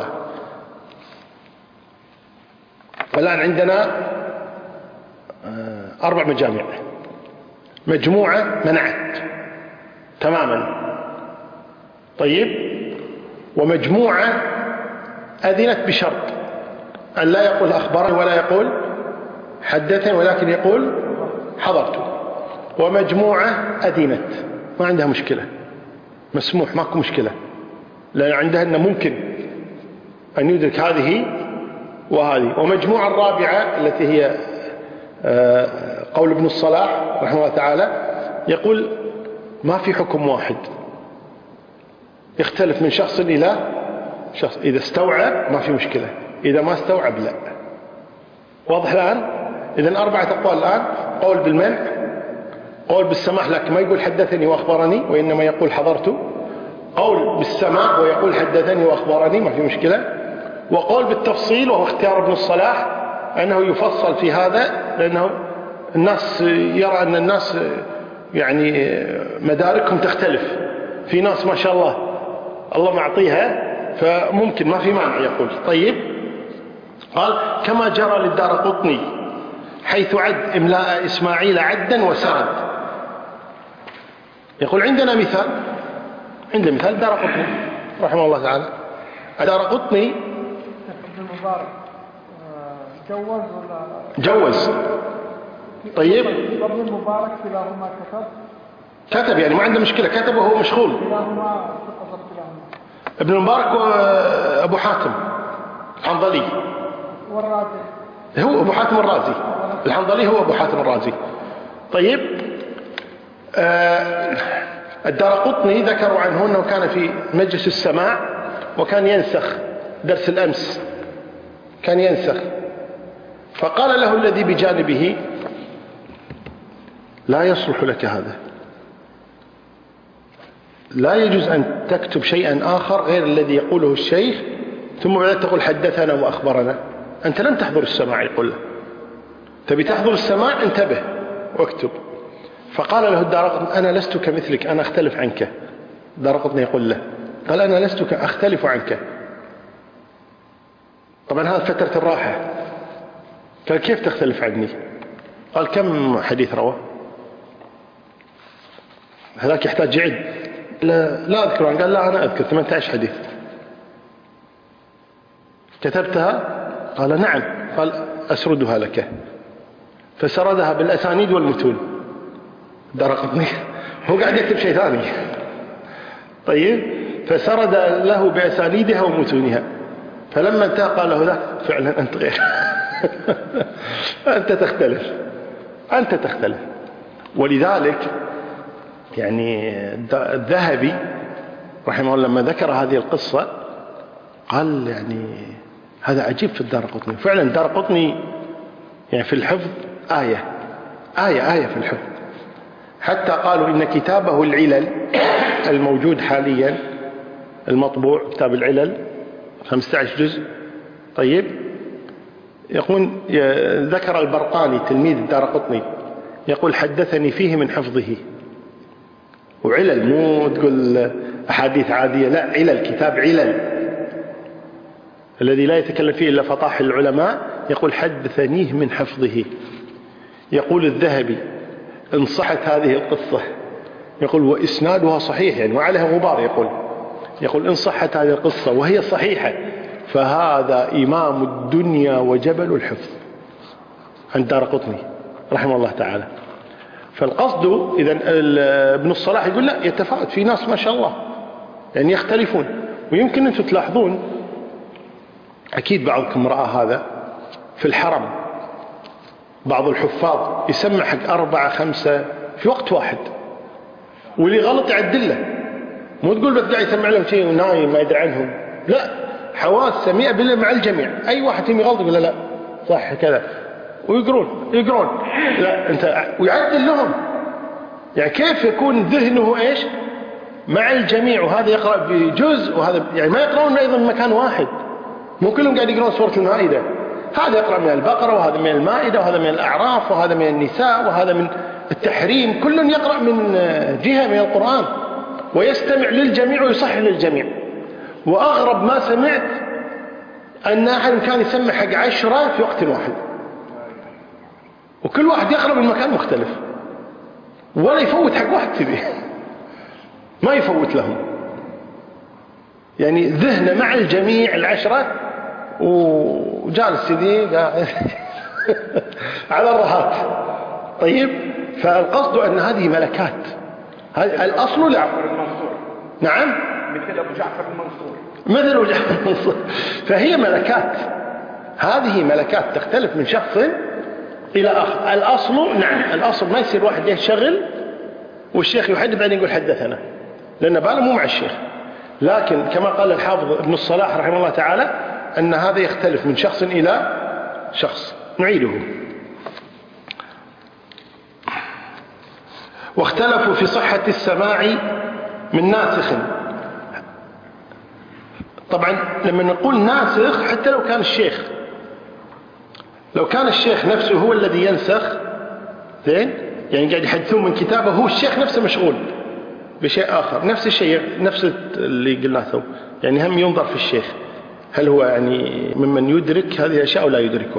والآن عندنا أربع مجامع، مجموعة منعت تماما، طيب، ومجموعة أذنت بشرط أن لا يقول أخبرني ولا يقول حدثني، ولكن يقول حضرت. ومجموعة أذنت ما عندها مشكلة، مسموح، ماكو مشكلة، لأن عندها أنه ممكن أن يدرك هذه وهذه. ومجموعة الرابعة التي هي قول ابن الصلاح رحمه الله تعالى، يقول ما في حكم واحد، يختلف من شخص إلى شخص، إذا استوعب ما في مشكلة، إذا ما استوعب لا. واضح الآن؟ إذن أربعة أقوال الآن: قول بالمنع، قول بالسماح لكن ما يقول حدثني وأخبرني وإنما يقول حضرت، قول بالسماع ويقول حدثني وأخبرني ما في مشكلة، وقول بالتفصيل وهو اختيار ابن الصلاح أنه يفصل في هذا، لأنه الناس يرى أن الناس يعني مداركهم تختلف، في ناس ما شاء الله الله معطيها فممكن ما في مانع يقول. طيب، قال كما جرى للدارقطني حيث عد إملاء إسماعيل عدا وسرد. يقول عندنا مثال، عندنا مثال الدارقطني رحمه الله تعالى. الدارقطني ابن المبارك جوز ولا جوز. طيب، ابن المبارك كلاهما كتب كتب يعني ما عنده مشكلة، كتب وهو مشغول. كلاهما تقدر كلاهما. ابن المبارك وأبو حاتم الحنظلي، والرازي هو أبو حاتم الرازي، الحنظلي هو أبو حاتم الرازي. طيب، آه الدارقطني ذكروا عنه أنه كان في مجلس السماع وكان ينسخ درس الأمس، كان ينسخ، فقال له الذي بجانبه لا يصلح لك هذا، لا يجوز أن تكتب شيئا آخر غير الذي يقوله الشيخ ثم بعد تقول حدثنا وأخبرنا، أنت لم تحضر السماع. يقول له تبي تحضر السماع انتبه واكتب. فقال له الدارقطني أنا لست كمثلك، أنا أختلف عنك. الدارقطني يقول له، قال أنا لست أختلف عنك. طبعا هذا فترة الراحة، قال كيف تختلف عني؟ قال كم حديث روى؟ هذاك يحتاج يعد. لا, لا أذكر عنه. قال لا أنا أذكر ثمانية عشر حديث. كتبتها؟ قال نعم. قال أسردها لك، فسردها بالأسانيد والمتون. درقتني هو قاعد يكتب شيء ثاني. طيب، فسرد له بأسانيدها ومتونها، فلما انتهى قال له ذاك فعلا أنت غير أنت تختلف، أنت تختلف. ولذلك يعني الذهبي رحمه الله لما ذكر هذه القصة قال يعني هذا عجيب في الدارقطني. فعلا الدارقطني يعني في الحفظ آية آية آية في الحفظ، حتى قالوا إن كتابه العلل الموجود حاليا المطبوع كتاب العلل خمسة عشر جزء. طيب يقول ذكر البرقاني تلميذ الدارقطني يقول حدثني فيه من حفظه، وعلل مو تقول أحاديث عادية، لا علل، كتاب علل الذي لا يتكلم فيه إلا فطاح العلماء. يقول حدثنيه من حفظه. يقول الذهبي إن صحت هذه القصة يقول وإسنادها صحيح يعني وعليها غبار، يقول يقول إن صحت هذه القصة وهي صحيحة فهذا إمام الدنيا وجبل الحفظ عند دارقطني رحمه الله تعالى. فالقصد إذا ابن الصلاح يقول لا يتفاوت، في ناس ما شاء الله يعني يختلفون. ويمكن أنتم تلاحظون أكيد بعضكم رأى هذا في الحرم، بعض الحفاظ يسمع حق أربعة خمسة في وقت واحد، واللي غلط يعدله. مو تقول بس قاعد يسمع لهم شيء ونايم ما يدري عنهم، لا، حواس مئة بالمئة مع الجميع. أي واحد فيهم يغلط يقول لا لا صح كذا، ويقرون يقرون لا أنت، ويعدل لهم. يعني كيف يكون ذهنه إيش مع الجميع، وهذا يقرأ بجزء وهذا يعني ما يقرأون أيضا من مكان واحد، مو كلهم قاعد يقرأون سورة المائدة. هذا يقرأ من البقرة وهذا من المائدة وهذا من الأعراف وهذا من النساء وهذا من التحريم، كل يقرأ من جهة من القرآن ويستمع للجميع ويصحح للجميع. وأغرب ما سمعت أن أحد كان يسمع حق عشرة في وقت واحد، وكل واحد يقرأ من مكان مختلف ولا يفوت حق واحد تبيه، ما يفوت لهم. يعني ذهنه مع الجميع العشرة وجالس سيدي قاعد على الرهات. طيب فالقصد أن هذه ملكات، الأصل لا. نعم مثل أبو جعفر المنصور، مثل أبو جعفر المنصور. فهي ملكات، هذه ملكات تختلف من شخص إلى آخر. الأصل نعم، الأصل ما يصير واحد يشغل والشيخ يحدث بعدين يقول حدثنا، لأن باله مو مع الشيخ. لكن كما قال الحافظ ابن الصلاح رحمه الله تعالى أن هذا يختلف من شخص إلى شخص. نعيده. واختلفوا في صحة السماع من ناسخ. طبعا لما نقول ناسخ حتى لو كان الشيخ، لو كان الشيخ نفسه هو الذي ينسخ زين، يعني قاعد يحدثون من كتابه، هو الشيخ نفسه مشغول بشيء آخر، نفس الشيء نفس اللي قلناه ثو، يعني هم ينظر في الشيخ هل هو يعني ممن يدرك هذه الأشياء أو لا يدركها.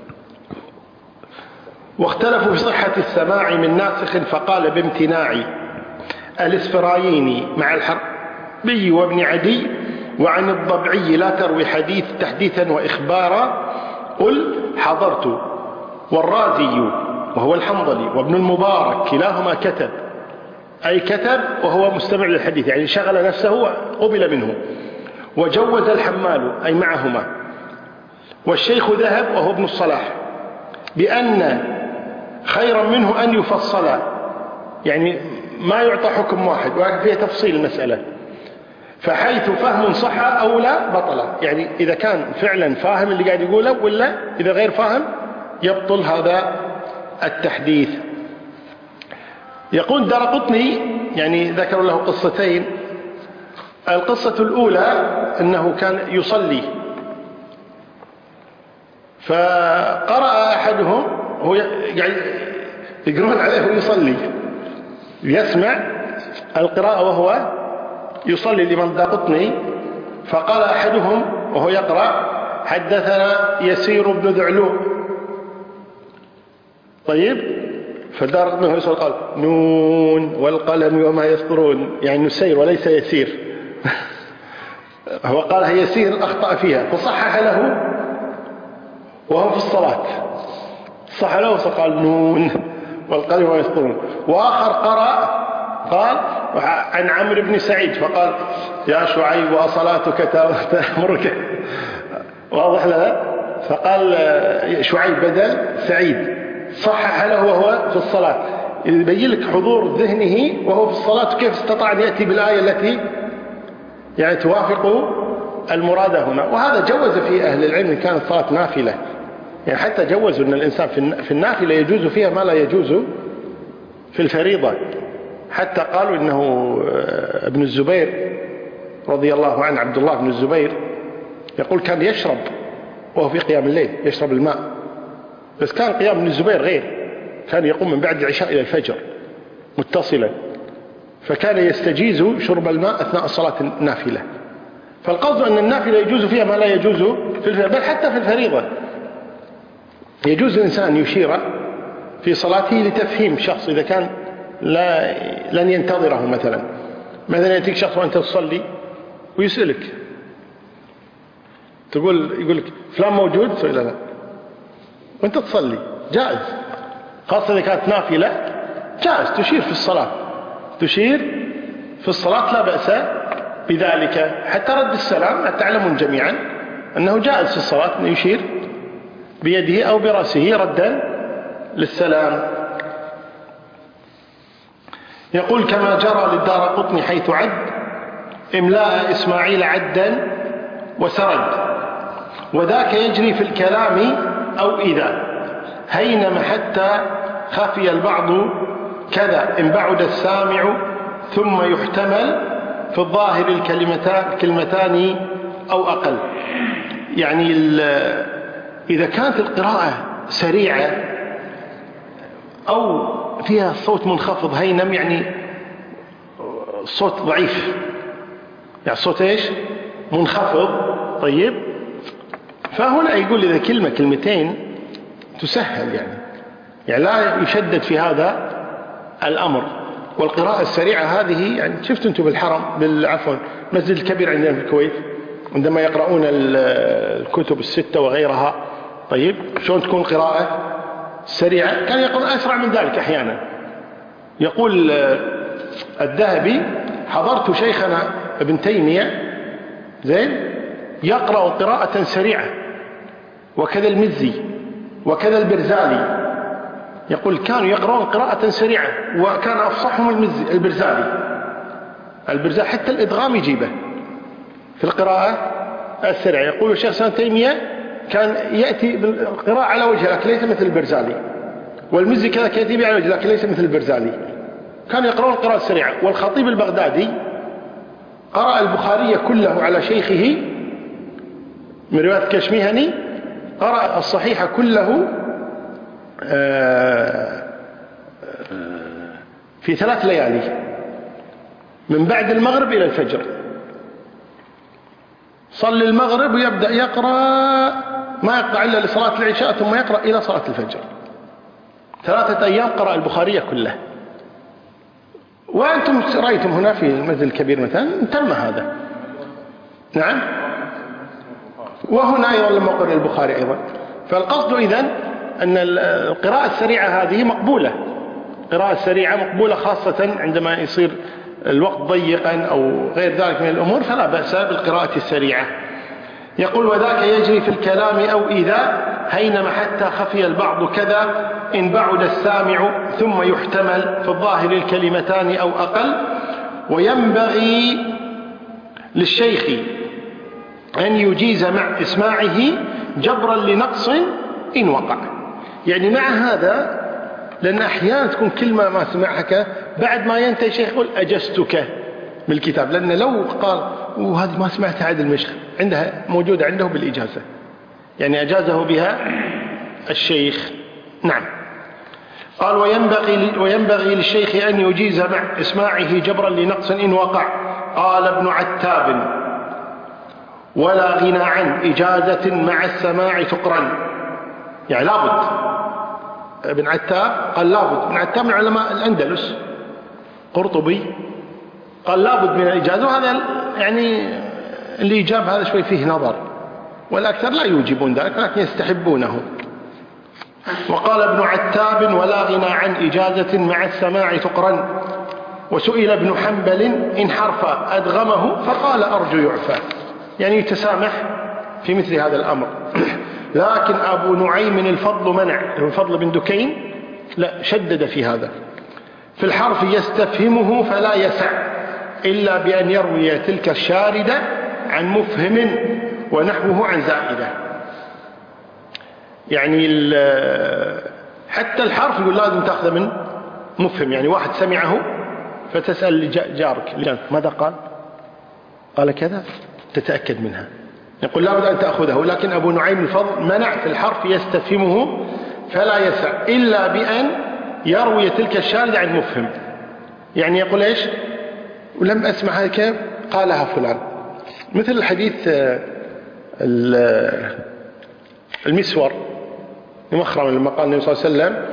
واختلفوا في صحة السماع من ناسخ فقال بامتناع الإسفرايني مع الحربي وابن عدي وعن الضبعي لا تروي حديث تحديثا وإخبارا. قل حضرت والرازي وهو الحنظلي وابن المبارك كلاهما كتب، أي كتب وهو مستمع للحديث، يعني شغل نفسه وقبل منه. وجوز الحمال أي معهما. والشيخ ذهب وهو ابن الصلاح بأن خيرا منه أن يفصل، يعني ما يعطى حكم واحد ولكن فيه تفصيل المسألة، فحيث فهم صح أو لا بطل. يعني إذا كان فعلا فاهم اللي قاعد يقوله، ولا إذا غير فاهم يبطل هذا التحديث. يقول دارقطني يعني ذكر له قصتين. القصة الأولى أنه كان يصلي فقرأ أحدهم، هو قاعد يقرون عليه ويصلي، يسمع القراءة وهو يصلي الإمام دارقطني، فقال أحدهم وهو يقرأ حدثنا يسير بن ذعلوب. طيب فدارقطني وهو يصلي قال نون والقلم وما يسطرون، يعني نسير وليس يسير. هو قال هي يسير أخطأ فيها فصحح له وهو في الصلاة، صح له فقال نون والقلم وما يسطرون. وآخر قرأ قال عن عمرو بن سعيد فقال يا شعيب وصلاتك تأمرك، واضح لها، فقال شعيب بدل سعيد، صحح له وهو في الصلاة يبين لك حضور ذهنه وهو في الصلاة كيف استطاع أن يأتي بالآية التي يعني توافق المراد هنا. وهذا جوز في أهل العلم إن كانت صلاة نافلة، يعني حتى جوزوا أن الإنسان في النافلة يجوز فيها ما لا يجوز في الفريضة. حتى قالوا إنه ابن الزبير رضي الله عنه، عبد الله بن الزبير، يقول كان يشرب وهو في قيام الليل، يشرب الماء، بس كان قيام ابن الزبير غير، كان يقوم من بعد العشاء إلى الفجر متصلا، فكان يستجيز شرب الماء أثناء الصلاة النافلة. فالقصد أن النافلة يجوز فيها ما لا يجوز في الفريضة، بل حتى في الفريضة يجوز الإنسان يشير في صلاته لتفهيم شخص إذا كان لا لن ينتظره. مثلا مثلا يأتيك شخص وأنت تصلي ويسألك، تقول يقول لك فلان موجود؟ تقول لا لا، وأنت تصلي جائز، خاصة إذا كانت نافلة جائز تشير في الصلاة، تشير في الصلاة لا بأس بذلك. حتى رد السلام تعلمون جميعا أنه جائز في الصلاة أن يشير بيده أو برأسه ردا للسلام. يقول كما جرى للدارقطني حيث عد إملاء إسماعيل عدا وسرد، وذاك يجري في الكلام أو إذا هينم حتى خفي البعض كذا إن بعد السامع ثم يحتمل في الظاهر الكلمتان, الكلمتان أو أقل. يعني إذا كانت القراءة سريعة أو فيها صوت منخفض هينم، يعني صوت ضعيف، يعني صوت إيش منخفض، طيب فهنا يقول إذا كلمة كلمتين تسهل، يعني يعني لا يشدد في هذا الأمر. والقراءة السريعة هذه يعني شفت أنتم بالحرم بالعفو مسجد الكبير عندنا في الكويت عندما يقرؤون الكتب الستة وغيرها، طيب شلون تكون قراءة سريعة؟ كان يقرأ أسرع من ذلك أحيانا. يقول الذهبي حضرت شيخنا ابن تيمية زين يقرأ قراءة سريعة، وكذا المزي وكذا البرزالي، يقول كانوا يقرؤون قراءة سريعة، وكان أفصحهم المزي البرزالي. البرزالي حتى الإدغام يجيبه في القراءة السريعة. يقول الشيخ ابن تيمية كان يأتي بالقراءة على وجه لكن ليس مثل البرزالي، والمزي كذا يأتي به على وجه لكن ليس مثل البرزالي. كانوا يقرؤون القراءة السريعة. والخطيب البغدادي قرأ البخاري كله على شيخه من رواية كشميهني، قرأ الصحيح كله في ثلاث ليالي من بعد المغرب إلى الفجر. صلي المغرب ويبدأ يقرأ ما يقطع إلا لصلاة العشاء ثم يقرأ إلى صلاة الفجر. ثلاثة أيام قرأ البخاري كله. وأنتم رأيتم هنا في المسجد الكبير مثلا تم هذا. نعم، وهنا أيضا لما قرأ البخاري أيضا. فالقصد إذن أن القراءة السريعة هذه مقبولة، القراءة السريعة مقبولة خاصة عندما يصير الوقت ضيقا أو غير ذلك من الأمور، فلا بأس بالقراءة السريعة. يقول وذاك يجري في الكلام أو إذا هينم حتى خفي البعض كذا إن بعد السامع ثم يحتمل في الظاهر الكلمتان أو أقل. وينبغي للشيخ أن يجيز مع إسماعه جبرا لنقص إن وقع. يعني مع هذا، لأن أحيانا تكون كلمة ما سمعها بعد ما ينتهي الشيخ يقول أجزتك من الكتاب، لأن لو قال وهذه ما سمعتها عاد المشخ عندها موجودة عنده بالإجازة، يعني أجازه بها الشيخ. نعم. قال وينبغي, وينبغي للشيخ أن يجيز مع إسماعه جبرا لنقص إن وقع. قال ابن عتاب ولا غنى عن إجازة مع السماع تقرن. يعني لابد، ابن عتاب قال لابد، ابن عتاب من علماء الأندلس، قرطبي قال لابد من الإجازة، وهذا يعني اللي يجاب هذا شوي فيه نظر، والأكثر لا يوجبون ذلك لكن يستحبونه. وقال ابن عتاب ولا غنى عن إجازة مع السماع تقرن. وسئل ابن حنبل إن حرف أدغمه فقال أرجو يعفى، يعني يتسامح في مثل هذا الأمر. لكن أبو نعيم الفضل منع، الفضل بن دكين لا شدد في هذا، في الحرف يستفهمه فلا يسع إلا بأن يروي تلك الشاردة عن مفهم ونحوه عن زائدة. يعني حتى الحرف يقول لازم تأخذ من مفهم، يعني واحد سمعه فتسأل جارك ماذا قال؟ قال كذا، تتأكد منها، يقول لابد أن تأخذه. لكن أبو نعيم الفضل منع في الحرف يستفهمه فلا يسع إلا بأن يروي تلك الشاردة عن مفهم. يعني يقول إيش؟ ولم أسمع هذا كيف قالها فلان، مثل الحديث المسور مخرم لما قال النبي صلى الله عليه وسلم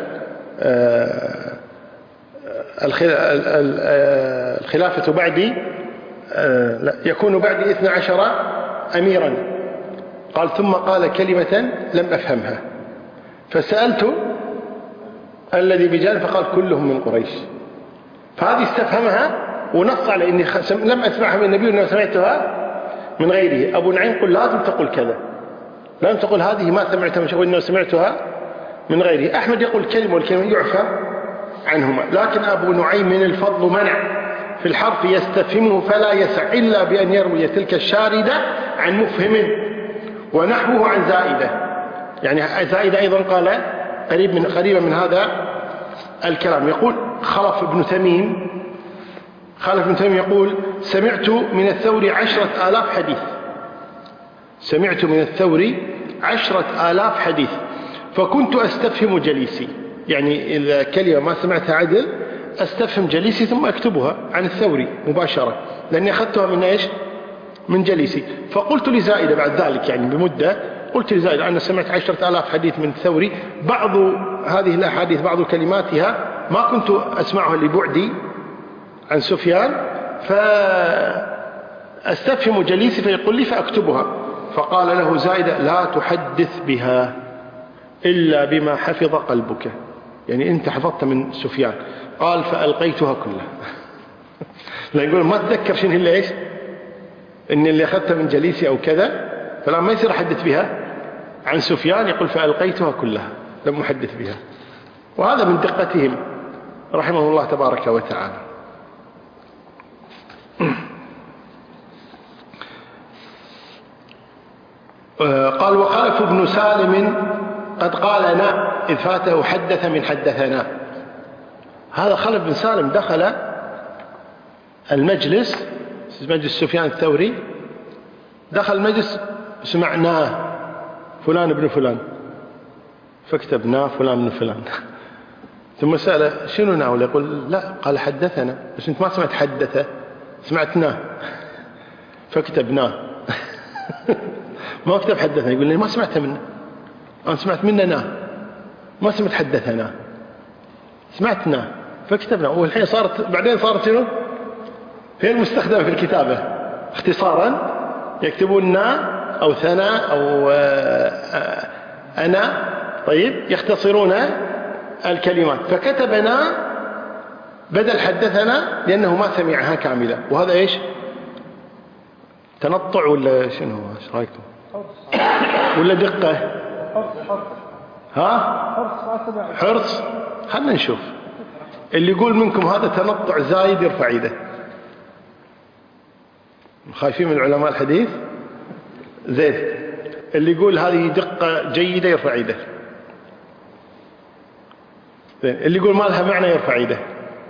الخلافة بعدي لا يكون بعدي اثنى عشر أميرا، قال ثم قال كلمة لم أفهمها فسألت الذي بجانب فقال كلهم من قريش. فهذه استفهمها ونص على إني لم أسمعها من النبي وإنما سمعتها من غيره. أبو نعيم قل لازم تقول كذا، لازم تقول هذه ما سمعتها من شيء وإنما سمعتها من غيره. أحمد يقول كلمة والكلمة يعفى عنهما. لكن أبو نعيم من الفضل منع في الحرف يستفهمه فلا يسع إلا بأن يروي تلك الشاردة عن مفهم ونحوه عن زائدة. يعني زائدة أيضا قال قريب من قريبا من هذا الكلام. يقول خلف بن تميم خلف بن تميم يقول سمعت من الثور عشرة آلاف حديث سمعت من الثور عشرة آلاف حديث فكنت أستفهم جليسي. يعني إذا كلمة ما سمعتها عدل أستفهم جليسي ثم أكتبها عن الثوري مباشرة، لأني أخذتها من إيش؟ من جليسي. فقلت لزائدة بعد ذلك يعني بمدة، قلت لزائدة أنا سمعت عشرة آلاف حديث من الثوري، بعض هذه الأحاديث بعض كلماتها ما كنت أسمعها لبعدي عن سفيان فأستفهم جليسي فيقول لي فأكتبها. فقال له زائدة لا تحدث بها إلا بما حفظ قلبك، يعني أنت حفظت من سفيان. قال فألقيتها كلها. لا يقول ما تذكر شنو إلا إيش إن اللي أخذتها من جليسي أو كذا، فلا ما يصير أحدث بها عن سفيان. يقول فألقيتها كلها لم أحدث بها. وهذا من دقتهم رحمه الله تبارك وتعالى. قال وخلف بن سالم قد قال لنا إذ فاته حدث من حدثنا. هذا خلف بن سالم دخل المجلس مجلس سفيان الثوري، دخل المجلس سمعناه فلان ابن فلان فاكتبناه فلان ابن فلان. ثم سأل شنو ناول؟ يقول لا قال حدثنا، بس انت ما سمعت حدثه، سمعتناه فاكتبناه. ما اكتب حدثنا، يقول لي ما سمعت منه، أنا سمعت مننا ما سمعت حدثنا، سمعتنا فاكتبنا. والحين صارت بعدين صارت شنو؟ هي المستخدمة في الكتابة اختصارا، يكتبون نا أو ثنا أو أنا، طيب يختصرون الكلمات. فكتبنا بدل حدثنا لأنه ما سمعها كاملة. وهذا إيش؟ تنطع ولا شنو هو؟ ايش رايكم؟ ولا دقة؟ ها؟ حرص. خلنا نشوف اللي يقول منكم هذا تنطع زايد يرفع ايده. خايفين من علماء الحديث؟ زين. اللي يقول هذه دقة جيدة يرفع ايده. زين. اللي يقول ما لها معنى يرفع ايده.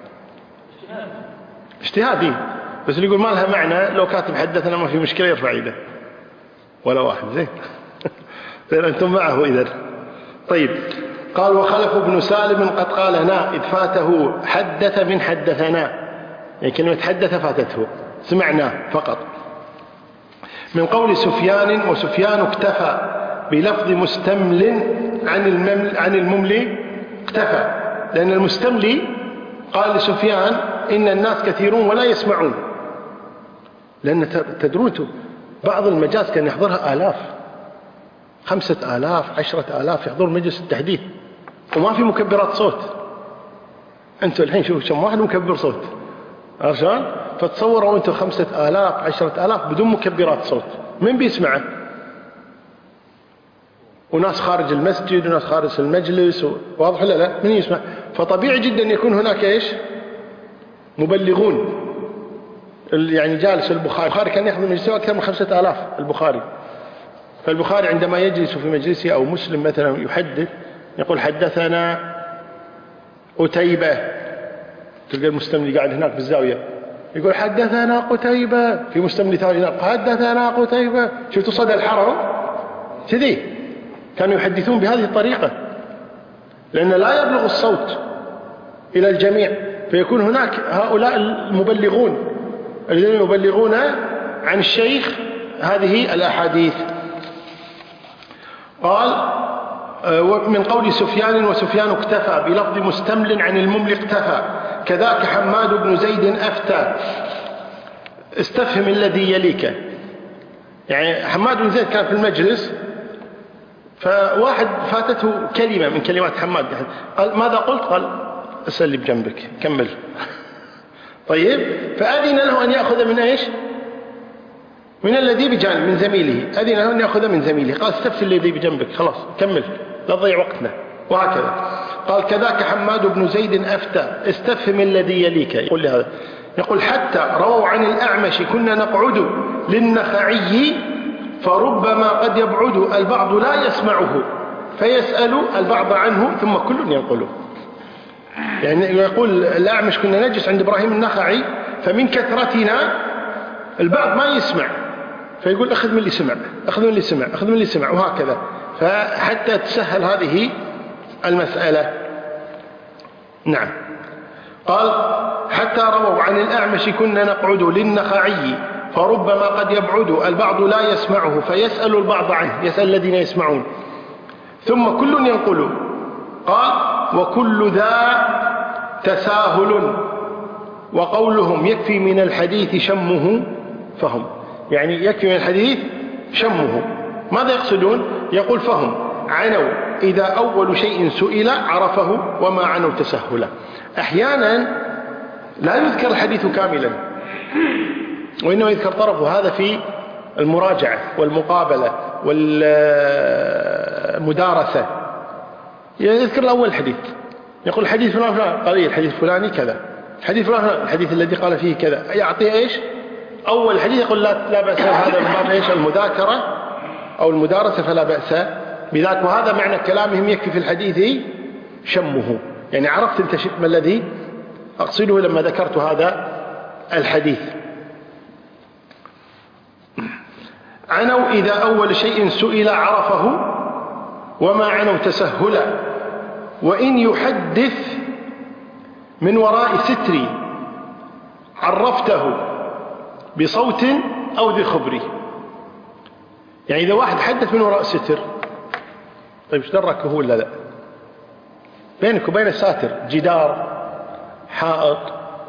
اجتهادي، بس اللي يقول ما لها معنى لو كاتب حدثنا ما في مشكلة يرفع ايده ولا واحد. زين. زين أنتم معه إذن. طيب قال وخلف بن سالم قد قال نا إذ فاته حدث من حدثنا، يعني كلمة حدث فاتته سمعناه فقط. من قول سفيان وسفيان اكتفى بلفظ مستمل عن الممل عن المملي اكتفى، لأن المستملي قال لسفيان إن الناس كثيرون ولا يسمعون، لأن تدرون بعض المجاز كان يحضرها آلاف، خمسة آلاف عشرة آلاف يحضر مجلس التحديث وما في مكبرات صوت. أنتوا الحين شوفوا كم واحد مكبر صوت، عشان فتصوروا أنتوا خمسة آلاف عشرة آلاف بدون مكبرات صوت، من بيسمعه؟ وناس خارج المسجد وناس خارج المجلس، واضح ولا لا؟ من يسمع؟ فطبيعي جدا يكون هناك إيش؟ مبلغون. يعني جالس البخاري البخاري كان يأخذ من مجلسه أكثر من خمسة آلاف البخاري. فالبخاري عندما يجلس في مجلسه أو مسلم مثلا يحدث يقول حدثنا قتيبة، تلقى المستملي قاعد هناك بالزاوية يقول حدثنا قتيبة، في مستملي ثاني حدثنا قتيبة. شفتوا صدى الحرم كذي كانوا يحدثون بهذه الطريقة، لأن لا يبلغ الصوت إلى الجميع، فيكون هناك هؤلاء المبلغون الذين يبلغون عن الشيخ هذه الأحاديث. قال من قول سفيان وسفيان اكتفى بلفظ مستمل عن المملي اقتفى، كذاك حماد بن زيد أفتى استفهم الذي يليك. يعني حماد بن زيد كان في المجلس فواحد فاتته كلمة من كلمات حماد، قال ماذا قلت؟ قال اسأل اللي بجنبك كمل. طيب فأذن له أن يأخذ من إيش؟ من الذي بجانب من زميله، أذن له أن يأخذ من زميله، قال استفسر الذي بجنبك خلاص كمل لا تضيع وقتنا. وهكذا قال كذاك حماد بن زيد أفتى استفهم الذي يليك. يقول لهذا يقول حتى رووا عن الأعمش كنا نقعد للنخعي فربما قد يبعد البعض لا يسمعه فيسأل البعض عنه ثم كل ينقله. يعني يقول الأعمش كنا نجلس عند إبراهيم النخعي فمن كثرتنا البعض ما يسمع فيقول أخذ من اللي سمع أخذ من اللي سمع أخذ من اللي سمع وهكذا، فحتى تسهل هذه المسألة. نعم. قال حتى رووا عن الأعمش كنا نقعد للنخعي فربما قد يبعد البعض لا يسمعه فيسأل البعض عنه، يسأل الذين يسمعون ثم كل ينقل. قال وكل ذا تساهل وقولهم يكفي من الحديث شمه فهم. يعني يكفي من الحديث شمه، ماذا يقصدون؟ يقول فهم عنوا إذا أول شيء سئل عرفه وما عنوا تسهلا. أحيانا لا يذكر الحديث كاملا وإنما يذكر طرفه، هذا في المراجعة والمقابلة والمدارسة. يذكر الأول الحديث يقول الحديث فلان فلان قال الحديث الفلاني كذا، الحديث فلان فلان الحديث الذي قال فيه كذا، يعطيه إيش أول الحديث يقول لا, لا بأس هذا من باب إيش المذاكرة أو المدارسة فلا بأس بذلك. وهذا معنى كلامهم يكفي في الحديث شمه، يعني عرفت انت ما الذي أقصده لما ذكرت هذا الحديث. عنوا إذا أول شيء سئل عرفه وما عنوا تسهلا، وإن يحدث من وراء ستر عرفته بصوت أو ذي خبر. يعني إذا واحد حدث من وراء ستر، طيب ايش درك هو ولا لا؟ بينك وبين الساتر جدار، حائط،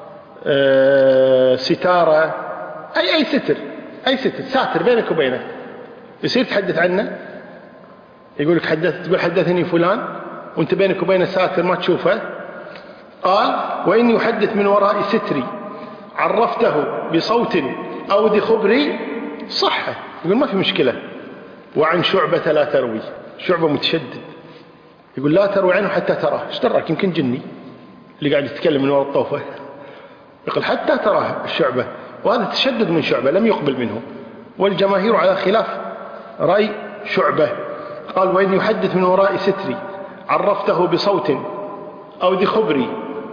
آه، ستارة، أي أي ستر أي ستر ساتر بينك وبينه، يصير تحدث عنه. يقول لك حدث تقول حدثني فلان وانت بينك وبين الساتر ما تشوفه. قال وإن يحدث من وراء ستري عرفته بصوت أو ذي خبري صحة، يقول ما في مشكلة. وعن شعبة لا تروي، شعبة متشدد يقول لا تروي عنه حتى تراه. ايش دراك يمكن جني اللي قاعد يتكلم من وراء الطوفة، يقول حتى تراه الشعبة، وهذا تشدد من شعبة لم يقبل منه، والجماهير على خلاف رأي شعبة. قال وإن يحدث من وراء ستري عرفته بصوت أو ذي خبري،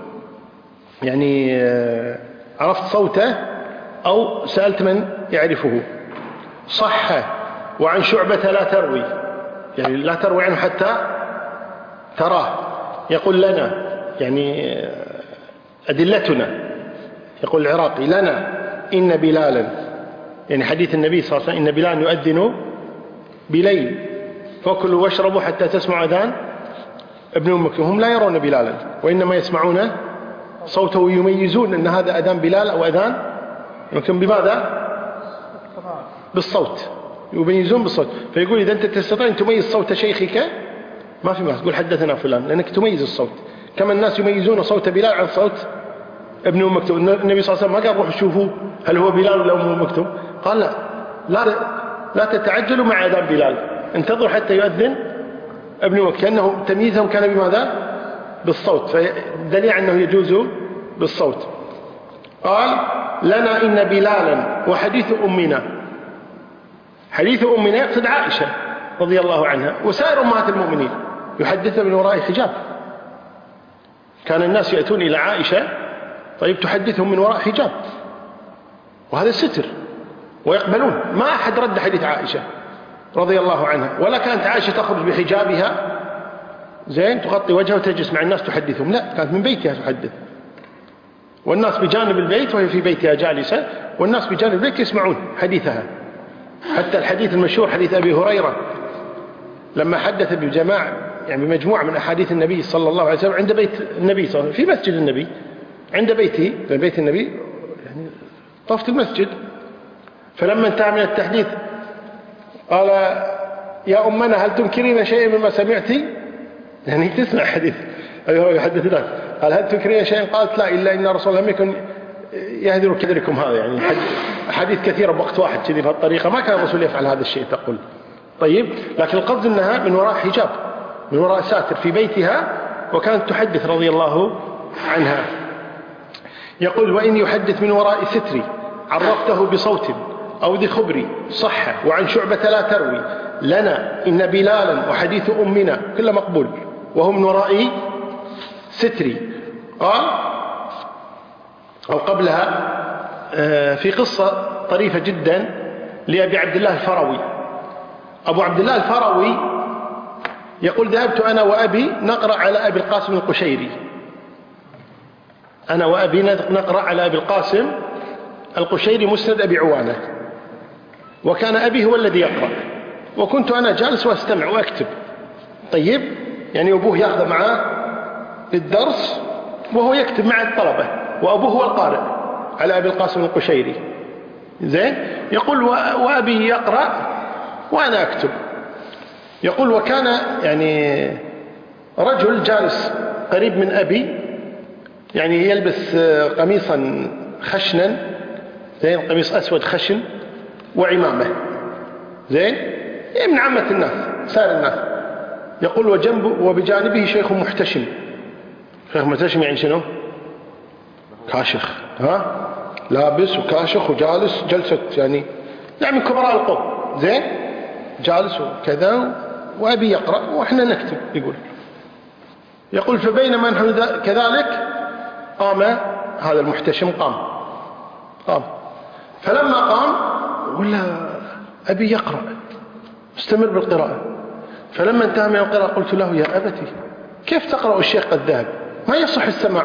يعني عرفت صوته أو سألت من يعرفه صح. وعن شعبة لا تروي، يعني لا تروي عنه حتى تراه. يقول لنا يعني أدلتنا، يقول العراقي لنا إن بلالا، يعني حديث النبي صلى الله عليه وسلم إن بلال يؤذن بليل فكلوا واشربوا حتى تسمعوا أذان ابن أم مكتوم. هم لا يرون بلالا وإنما يسمعون صوته ويميزون أن هذا أذان بلال أو أذان مكتوم. بماذا؟ بالصوت، يميزون بالصوت. فيقول إذا أنت تستطيع أن تميز صوت شيخك ما في ما تقول حدثنا فلان، لأنك تميز الصوت كما الناس يميزون صوت بلال عن صوت ابن أم مكتوم. النبي صلى الله عليه وسلم ما قال روحوا شوفوا هل هو بلال ولا أم مكتوم، قال لا لا, لا تتعجلوا مع أذان بلال، انتظروا حتى يؤذن ابن مكتوم، كأنه تمييزهم كان بماذا؟ بالصوت، فدليل أنه يجوز بالصوت. قال لنا إن بلالا وحديث أمنا، حديث أمنا يقصد عائشة رضي الله عنها وسائر أمهات المؤمنين، يحدث من وراء حجاب. كان الناس يأتون إلى عائشة طيب تحدثهم من وراء حجاب، وهذا الستر، ويقبلون. ما أحد رد حديث عائشة رضي الله عنها، ولا كانت عائشة تخرج بحجابها زين تغطي وجهها وتجلس مع الناس تحدثهم، لا، كانت من بيتها تحدث، والناس بجانب البيت وهي في بيتها جالسة، والناس بجانب البيت يسمعون حديثها. حتى الحديث المشهور حديث أبي هريرة لما حدث بجماعة يعني بمجموعة من أحاديث النبي صلى الله عليه وسلم عند بيت النبي صلى الله عليه وسلم في مسجد النبي، عند بيته في بيت النبي يعني طفت المسجد، فلما انتهى من التحديث قال يا أمنا هل تنكرين شيئا مما سمعتي؟ يعني تسمع حديث أبي هريرة يحدث الناس، قال هل تنكرين شيئا؟ قالت لا، إلا إن رسول الله لم يكن يهدر كدركم هذا، يعني حديث كثيرة بوقت واحد كذي بهالطريقة، ما كان الرسول يفعل هذا الشيء تقول. طيب، لكن القصد أنها من وراء حجاب، من وراء ساتر في بيتها، وكانت تحدث رضي الله عنها. يقول وإن يحدث من وراء ستري عرفته بصوت أو ذي خبري صح، وعن شعبة لا تروي لنا إن بلالا وحديث أمنا كله مقبول، وهو من وراء ستري. قال أو قبلها في قصة طريفة جدا لأبي عبد الله الفروي. أبو عبد الله الفروي يقول ذهبت أنا وأبي نقرأ على أبي القاسم القشيري، أنا وأبي نقرأ على أبي القاسم القشيري مسند أبي عوانة، وكان أبي هو الذي يقرأ، وكنت أنا جالس وأستمع وأكتب. طيب، يعني أبوه يأخذ معاه الدرس وهو يكتب مع الطلبة، وأبوه هو القارئ على أبي القاسم القشيري. زين، يقول وأبي يقرأ وأنا أكتب. يقول وكان يعني رجل جالس قريب من أبي، يعني يلبس قميصا خشنا، زين، قميص أسود خشن وعمامة، زين، من عامة الناس سائر الناس. يقول وجنبه وبجانبه شيخ محتشم. شيخ محتشم يعني شنو؟ كاشخ، ها، لابس وكاشخ وجالس جلسة يعني يعني كبراء القوم، زين، جالس وكذا، وأبي يقرأ وإحنا نكتب. يقول يقول فبينما نحن كذلك قام هذا المحتشم، قام قام فلما قام ولا أبي يقرأ استمر بالقراءة، فلما انتهى من القراءة قلت له يا أبتي كيف تقرأ الشيخ قد ذهب، ما يصح السماع.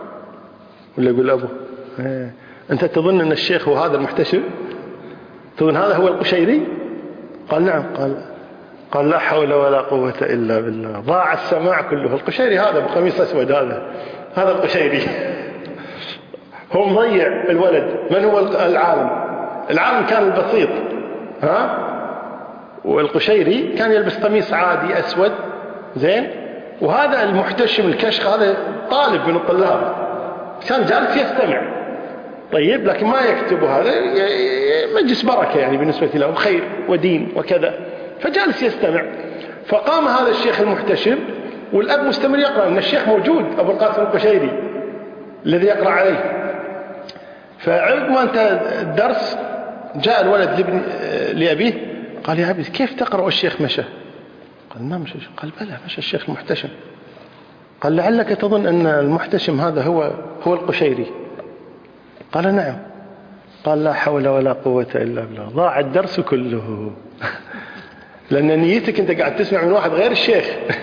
ولا يقول أبوه ايه. أنت تظن أن الشيخ هو هذا المحتشم؟ تظن هذا هو القشيري؟ قال نعم. قال قال لا حول ولا قوة إلا بالله، ضاع السماع كله. القشيري هذا بقميص أسود، هذا هذا القشيري. هو مضيع الولد. من هو العالم؟ العالم كان البسيط، ها، والقشيري كان يلبس قميص عادي أسود، زين، وهذا المحتشم الكشخ هذا طالب من الطلاب، كان جالس يستمع. طيب، لكن ما يكتب، هذا مجلس بركة يعني بالنسبة له، خير ودين وكذا، فجالس يستمع. فقام هذا الشيخ المحتشم والأب مستمر يقرأ، إن الشيخ موجود أبو القاسم القشيري الذي يقرأ عليه. فعقب ما انتهى الدرس جاء الولد لابن لأبيه قال يا أبي كيف تقرأ الشيخ مشى؟ قال ما مشى. قال بلى مشى الشيخ المحتشم. قال لعلك تظن أن المحتشم هذا هو هو القشيري. قال نعم. قال لا حول ولا قوة إلا بالله، ضاع الدرس كله. لأن نيتك أنت قاعد تسمع من واحد غير الشيخ.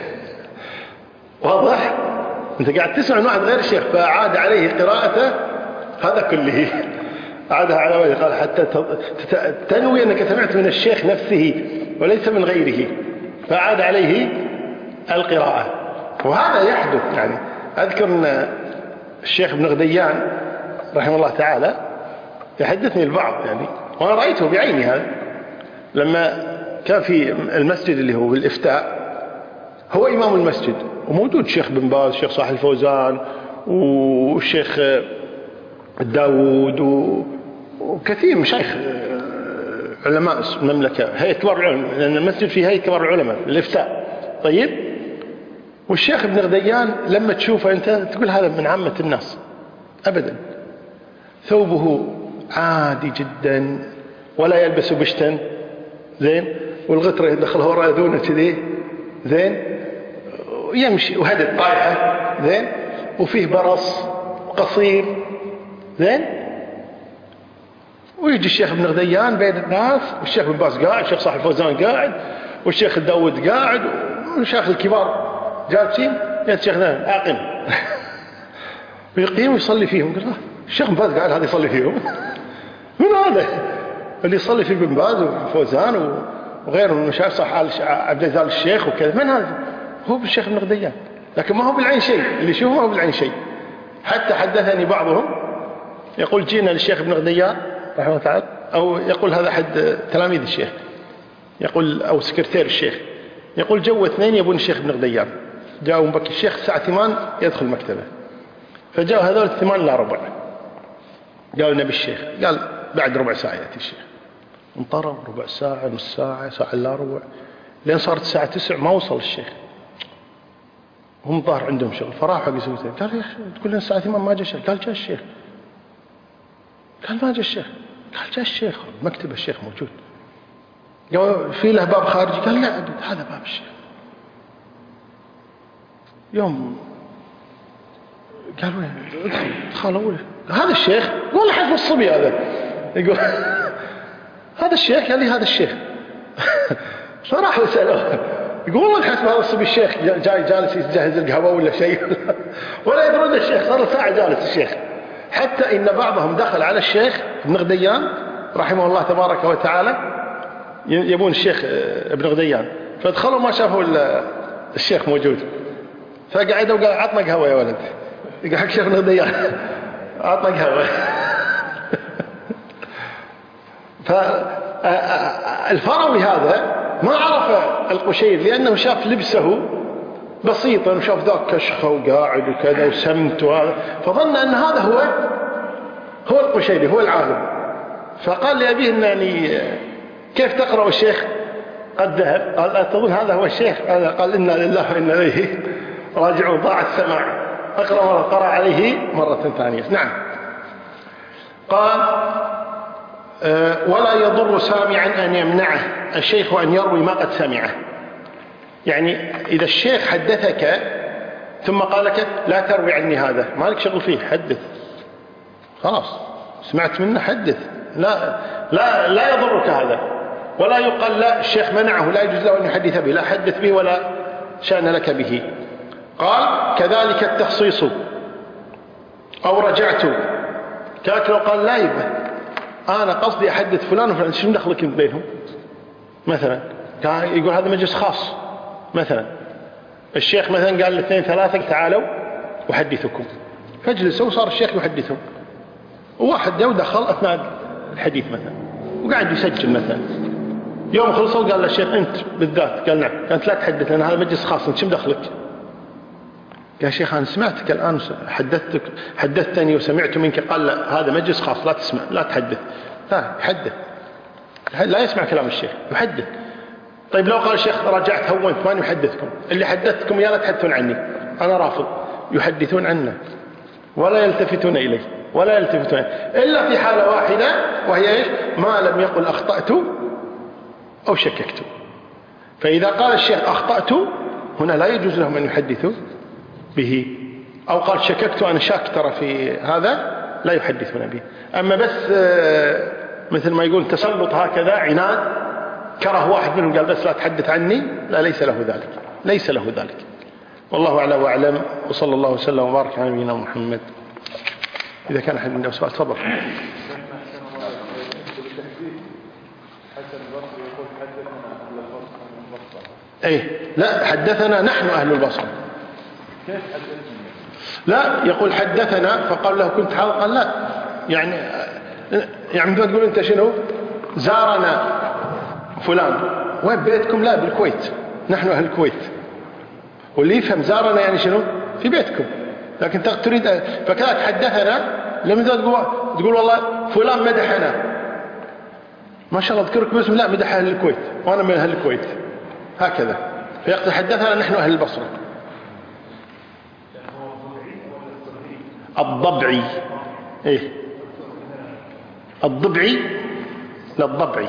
واضح؟ أنت قاعد تسمع من واحد غير الشيخ، فأعاد عليه قراءته هذا كله، أعادها على وجه. قال حتى تنوي أنك سمعت من الشيخ نفسه وليس من غيره، فأعاد عليه القراءة. وهذا يحدث. يعني أذكر أن الشيخ ابن غديان رحمه الله تعالى يحدثني البعض، يعني وأنا رأيته بعيني هذا، لما كان في المسجد اللي هو بالإفتاء، هو إمام المسجد، وموجود الشيخ بن باز، الشيخ صالح الفوزان، والشيخ الداود، وكثير من شيخ علماء المملكة، هيئة كبار العلماء، لأن المسجد فيه هيئة كبار العلماء الإفتاء. طيب، والشيخ ابن غديان لما تشوفه أنت تقول هذا من عامة الناس أبدا. ثوبه عادي جدا ولا يلبس بشتا زين، والغترة يدخلها وراء ذونه كذي زين، يمشي وهدد طايحة زين، وفيه برص قصير زين. ويجي الشيخ ابن غذيان بين الناس، والشيخ بن باز قاعد، الشيخ صاحب الفوزان قاعد، والشيخ داود قاعد، والشيخ الكبار جالسين، يا الشيخ ذا عاقل ويقيم ويصلي فيهم. قال الشيخ بن باز قاعد هذا يصلي فيهم من هذا اللي يصلي في بن باز وفوزان وغيره من المشايخ، صح عبد الجلال الشيخ وكذا؟ من هذا؟ هو بالشيخ ابن غذيان، لكن ما هو بالعين شيء، اللي يشوفه ما هو بالعين شيء. حتى حدثني بعضهم يقول جينا للشيخ ابن غذيان رحمه الله تعالى، أو يقول هذا أحد تلاميذ الشيخ، يقول أو سكرتير الشيخ، يقول جو اثنين يبون الشيخ ابن غذيان، جاءوا مبكي الشيخ الساعة ثمان يدخل مكتبه، فجاءوا هذول الثمان إلى ربع، قالوا نبي الشيخ، قال بعد ربع ساعة يأتي الشيخ. انطروا ربع ساعة، نص ساعة، ساعة إلا ربع، لين صارت الساعة تسع ما وصل الشيخ، هم ظاهر عندهم شغل، فراحوا حق يسوي. قال يا أخي تقول لنا الساعة ثمان ما جاء الشيخ؟ قال جاء الشيخ. قال ما جاء الشيخ. قال جاء الشيخ، مكتب الشيخ موجود. قال في له باب خارجي؟ قال لا أبد، هذا باب الشيخ. يوم قال وين؟ ادخل ادخل أوله. هذا الشيخ؟ والله حسب الصبي هذا. يقول هذا الشيخ؟ قال لي هذا الشيخ. فراحوا يسألوه، يقول والله الحسب هذا الصبي الشيخ جاي جالس يجهز القهوة ولا شيء ولا يدرون الشيخ، صار له ساعة جالس الشيخ. حتى إن بعضهم دخل على الشيخ ابن غذيان رحمه الله تبارك وتعالى، يبون الشيخ ابن غذيان، فدخلوا ما شافوا الشيخ موجود، فقعدوا وقال عطنا قهوة يا ولد. يقول حق الشيخ ابن غذيان عطنا قهوة. فالفروي هذا ما عرف القشير لأنه شاف لبسه بسيطا، وشاف ذاك كشخة وقاعد وكذا وسمت وهذا، فظن أن هذا هو هو القشيري، هو العالم. فقال لأبيه إن يعني كيف تقرأ الشيخ قد ذهب؟ قال تظن هذا هو الشيخ؟ قال إنا لله وإنا إليه راجعون، ضاع السماع. أقرأ مرة، قرأ عليه مرة ثانية. نعم. قال أه ولا يضر سامعا أن يمنعه الشيخ أن يروي ما قد سمعه. يعني إذا الشيخ حدثك ثم قال لك لا تروي عني هذا، ما لك شغل فيه، حدث خلاص، سمعت منه حدث، لا لا لا يضرك هذا. ولا يقال لا الشيخ منعه لا يجوز له أن يحدث به، لا حدث به ولا شأن لك به. قال كذلك التخصيص أو رجعت، كذلك لو قال لا يبه أنا قصدي أحدث فلان وفلان، شو دخلك انت بينهم مثلا؟ يقول هذا مجلس خاص مثلا، الشيخ مثلا قال لاثنين ثلاثة تعالوا أحدثكم، فاجلسوا وصار الشيخ يحدثهم، وواحد جو دخل أثناء الحديث مثلا وقاعد يسجل مثلا، يوم خلصوا قال للشيخ أنت بالذات، قال نعم، قالت لا تحدث لأن هذا مجلس خاص، أنت شو دخلك؟ قال شيخ أنا سمعتك الآن، حدثتك حدثتني وسمعت منك. قال لا هذا مجلس خاص، لا تسمع، لا تحدث. لا يحدث، لا يسمع كلام الشيخ، يحدث. طيب لو قال الشيخ رجعت هونت ماني يحدثكم، اللي حدثتكم يا لا تحدثون عني، أنا رافض. يحدثون عنه ولا يلتفتون إليه، ولا يلتفتون إليه إلا في حالة واحدة، وهي إيش؟ ما لم يقل أخطأت أو شككت. فإذا قال الشيخ أخطأت هنا لا يجوز لهم أن يحدثوا به، أو قال شككت أنا شاك ترى في هذا، لا يحدثون به. أما بس مثل ما يقول تسلط هكذا عناد، كره واحد منهم قال بس لا تحدث عني، لا ليس له ذلك، ليس له ذلك. والله أعلى وأعلم، وصلى الله وسلم وبارك على نبينا محمد. إذا كان أحد عنده سؤال تفضل. أي لا حدثنا نحن أهل البصرة. لا يقول حدثنا فقال له كنت حاضر، قال لا يعني يعني تقول أنت شنو زارنا فلان، وين بيتكم؟ لا بالكويت، نحن أهل الكويت. واللي يفهم زارنا يعني شنو في بيتكم، لكن تريد فكذلك حدثنا لم تقول تقول والله فلان مدحنا ما شاء الله اذكرك باسم، لا مدح أهل الكويت وأنا من أهل الكويت، هكذا. فيقصد حدثنا نحن أهل البصرة. الضبعي إيه الضبعي لا الضبعي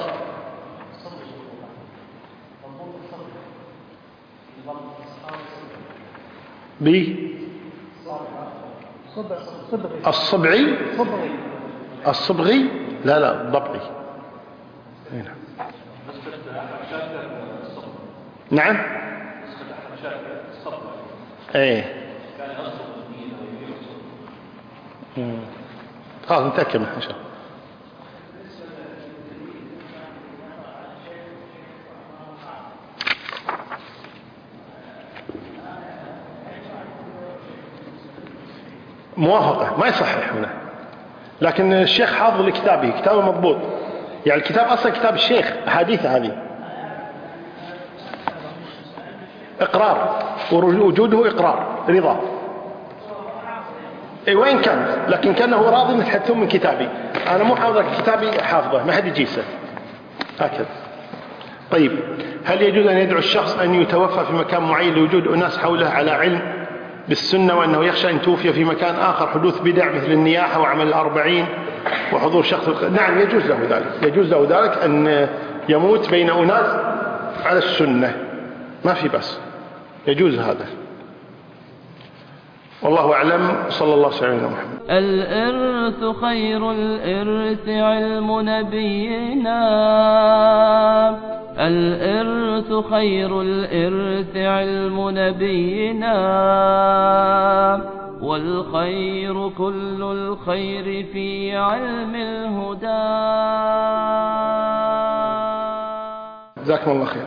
ب الصبعي الصبغي لا لا الضبعي. هنا. نعم ايه خلاص نتأكد ان شاء الله. موافقة ما يصحح هنا، لكن الشيخ حافظ لكتابه، كتابه مضبوط، يعني الكتاب أصلا كتاب الشيخ، أحاديث هذه إقرار ووجوده إقرار رضا. أي وين كان، لكن كانه راضي متحدثون من كتابي، أنا مو حافظ كتابي حافظه ما حد يجيسه هكذا. طيب هل يجوز أن يدعو الشخص أن يتوفى في مكان معين لوجود أناس حوله على علم بالسنة، وأنه يخشى أن توفي في مكان آخر حدوث بدع مثل النياحة وعمل الأربعين وحضور شخص الخ... نعم يجوز له ذلك، يجوز له ذلك أن يموت بين أناس على السنة ما في بس، يجوز هذا. والله أعلم. صلى الله عليه وسلم. الإرث خير الإرث علم نبينا، الإرث خير الإرث علم نبينا، والخير كل الخير في علم الهدى. جزاكم الله خير.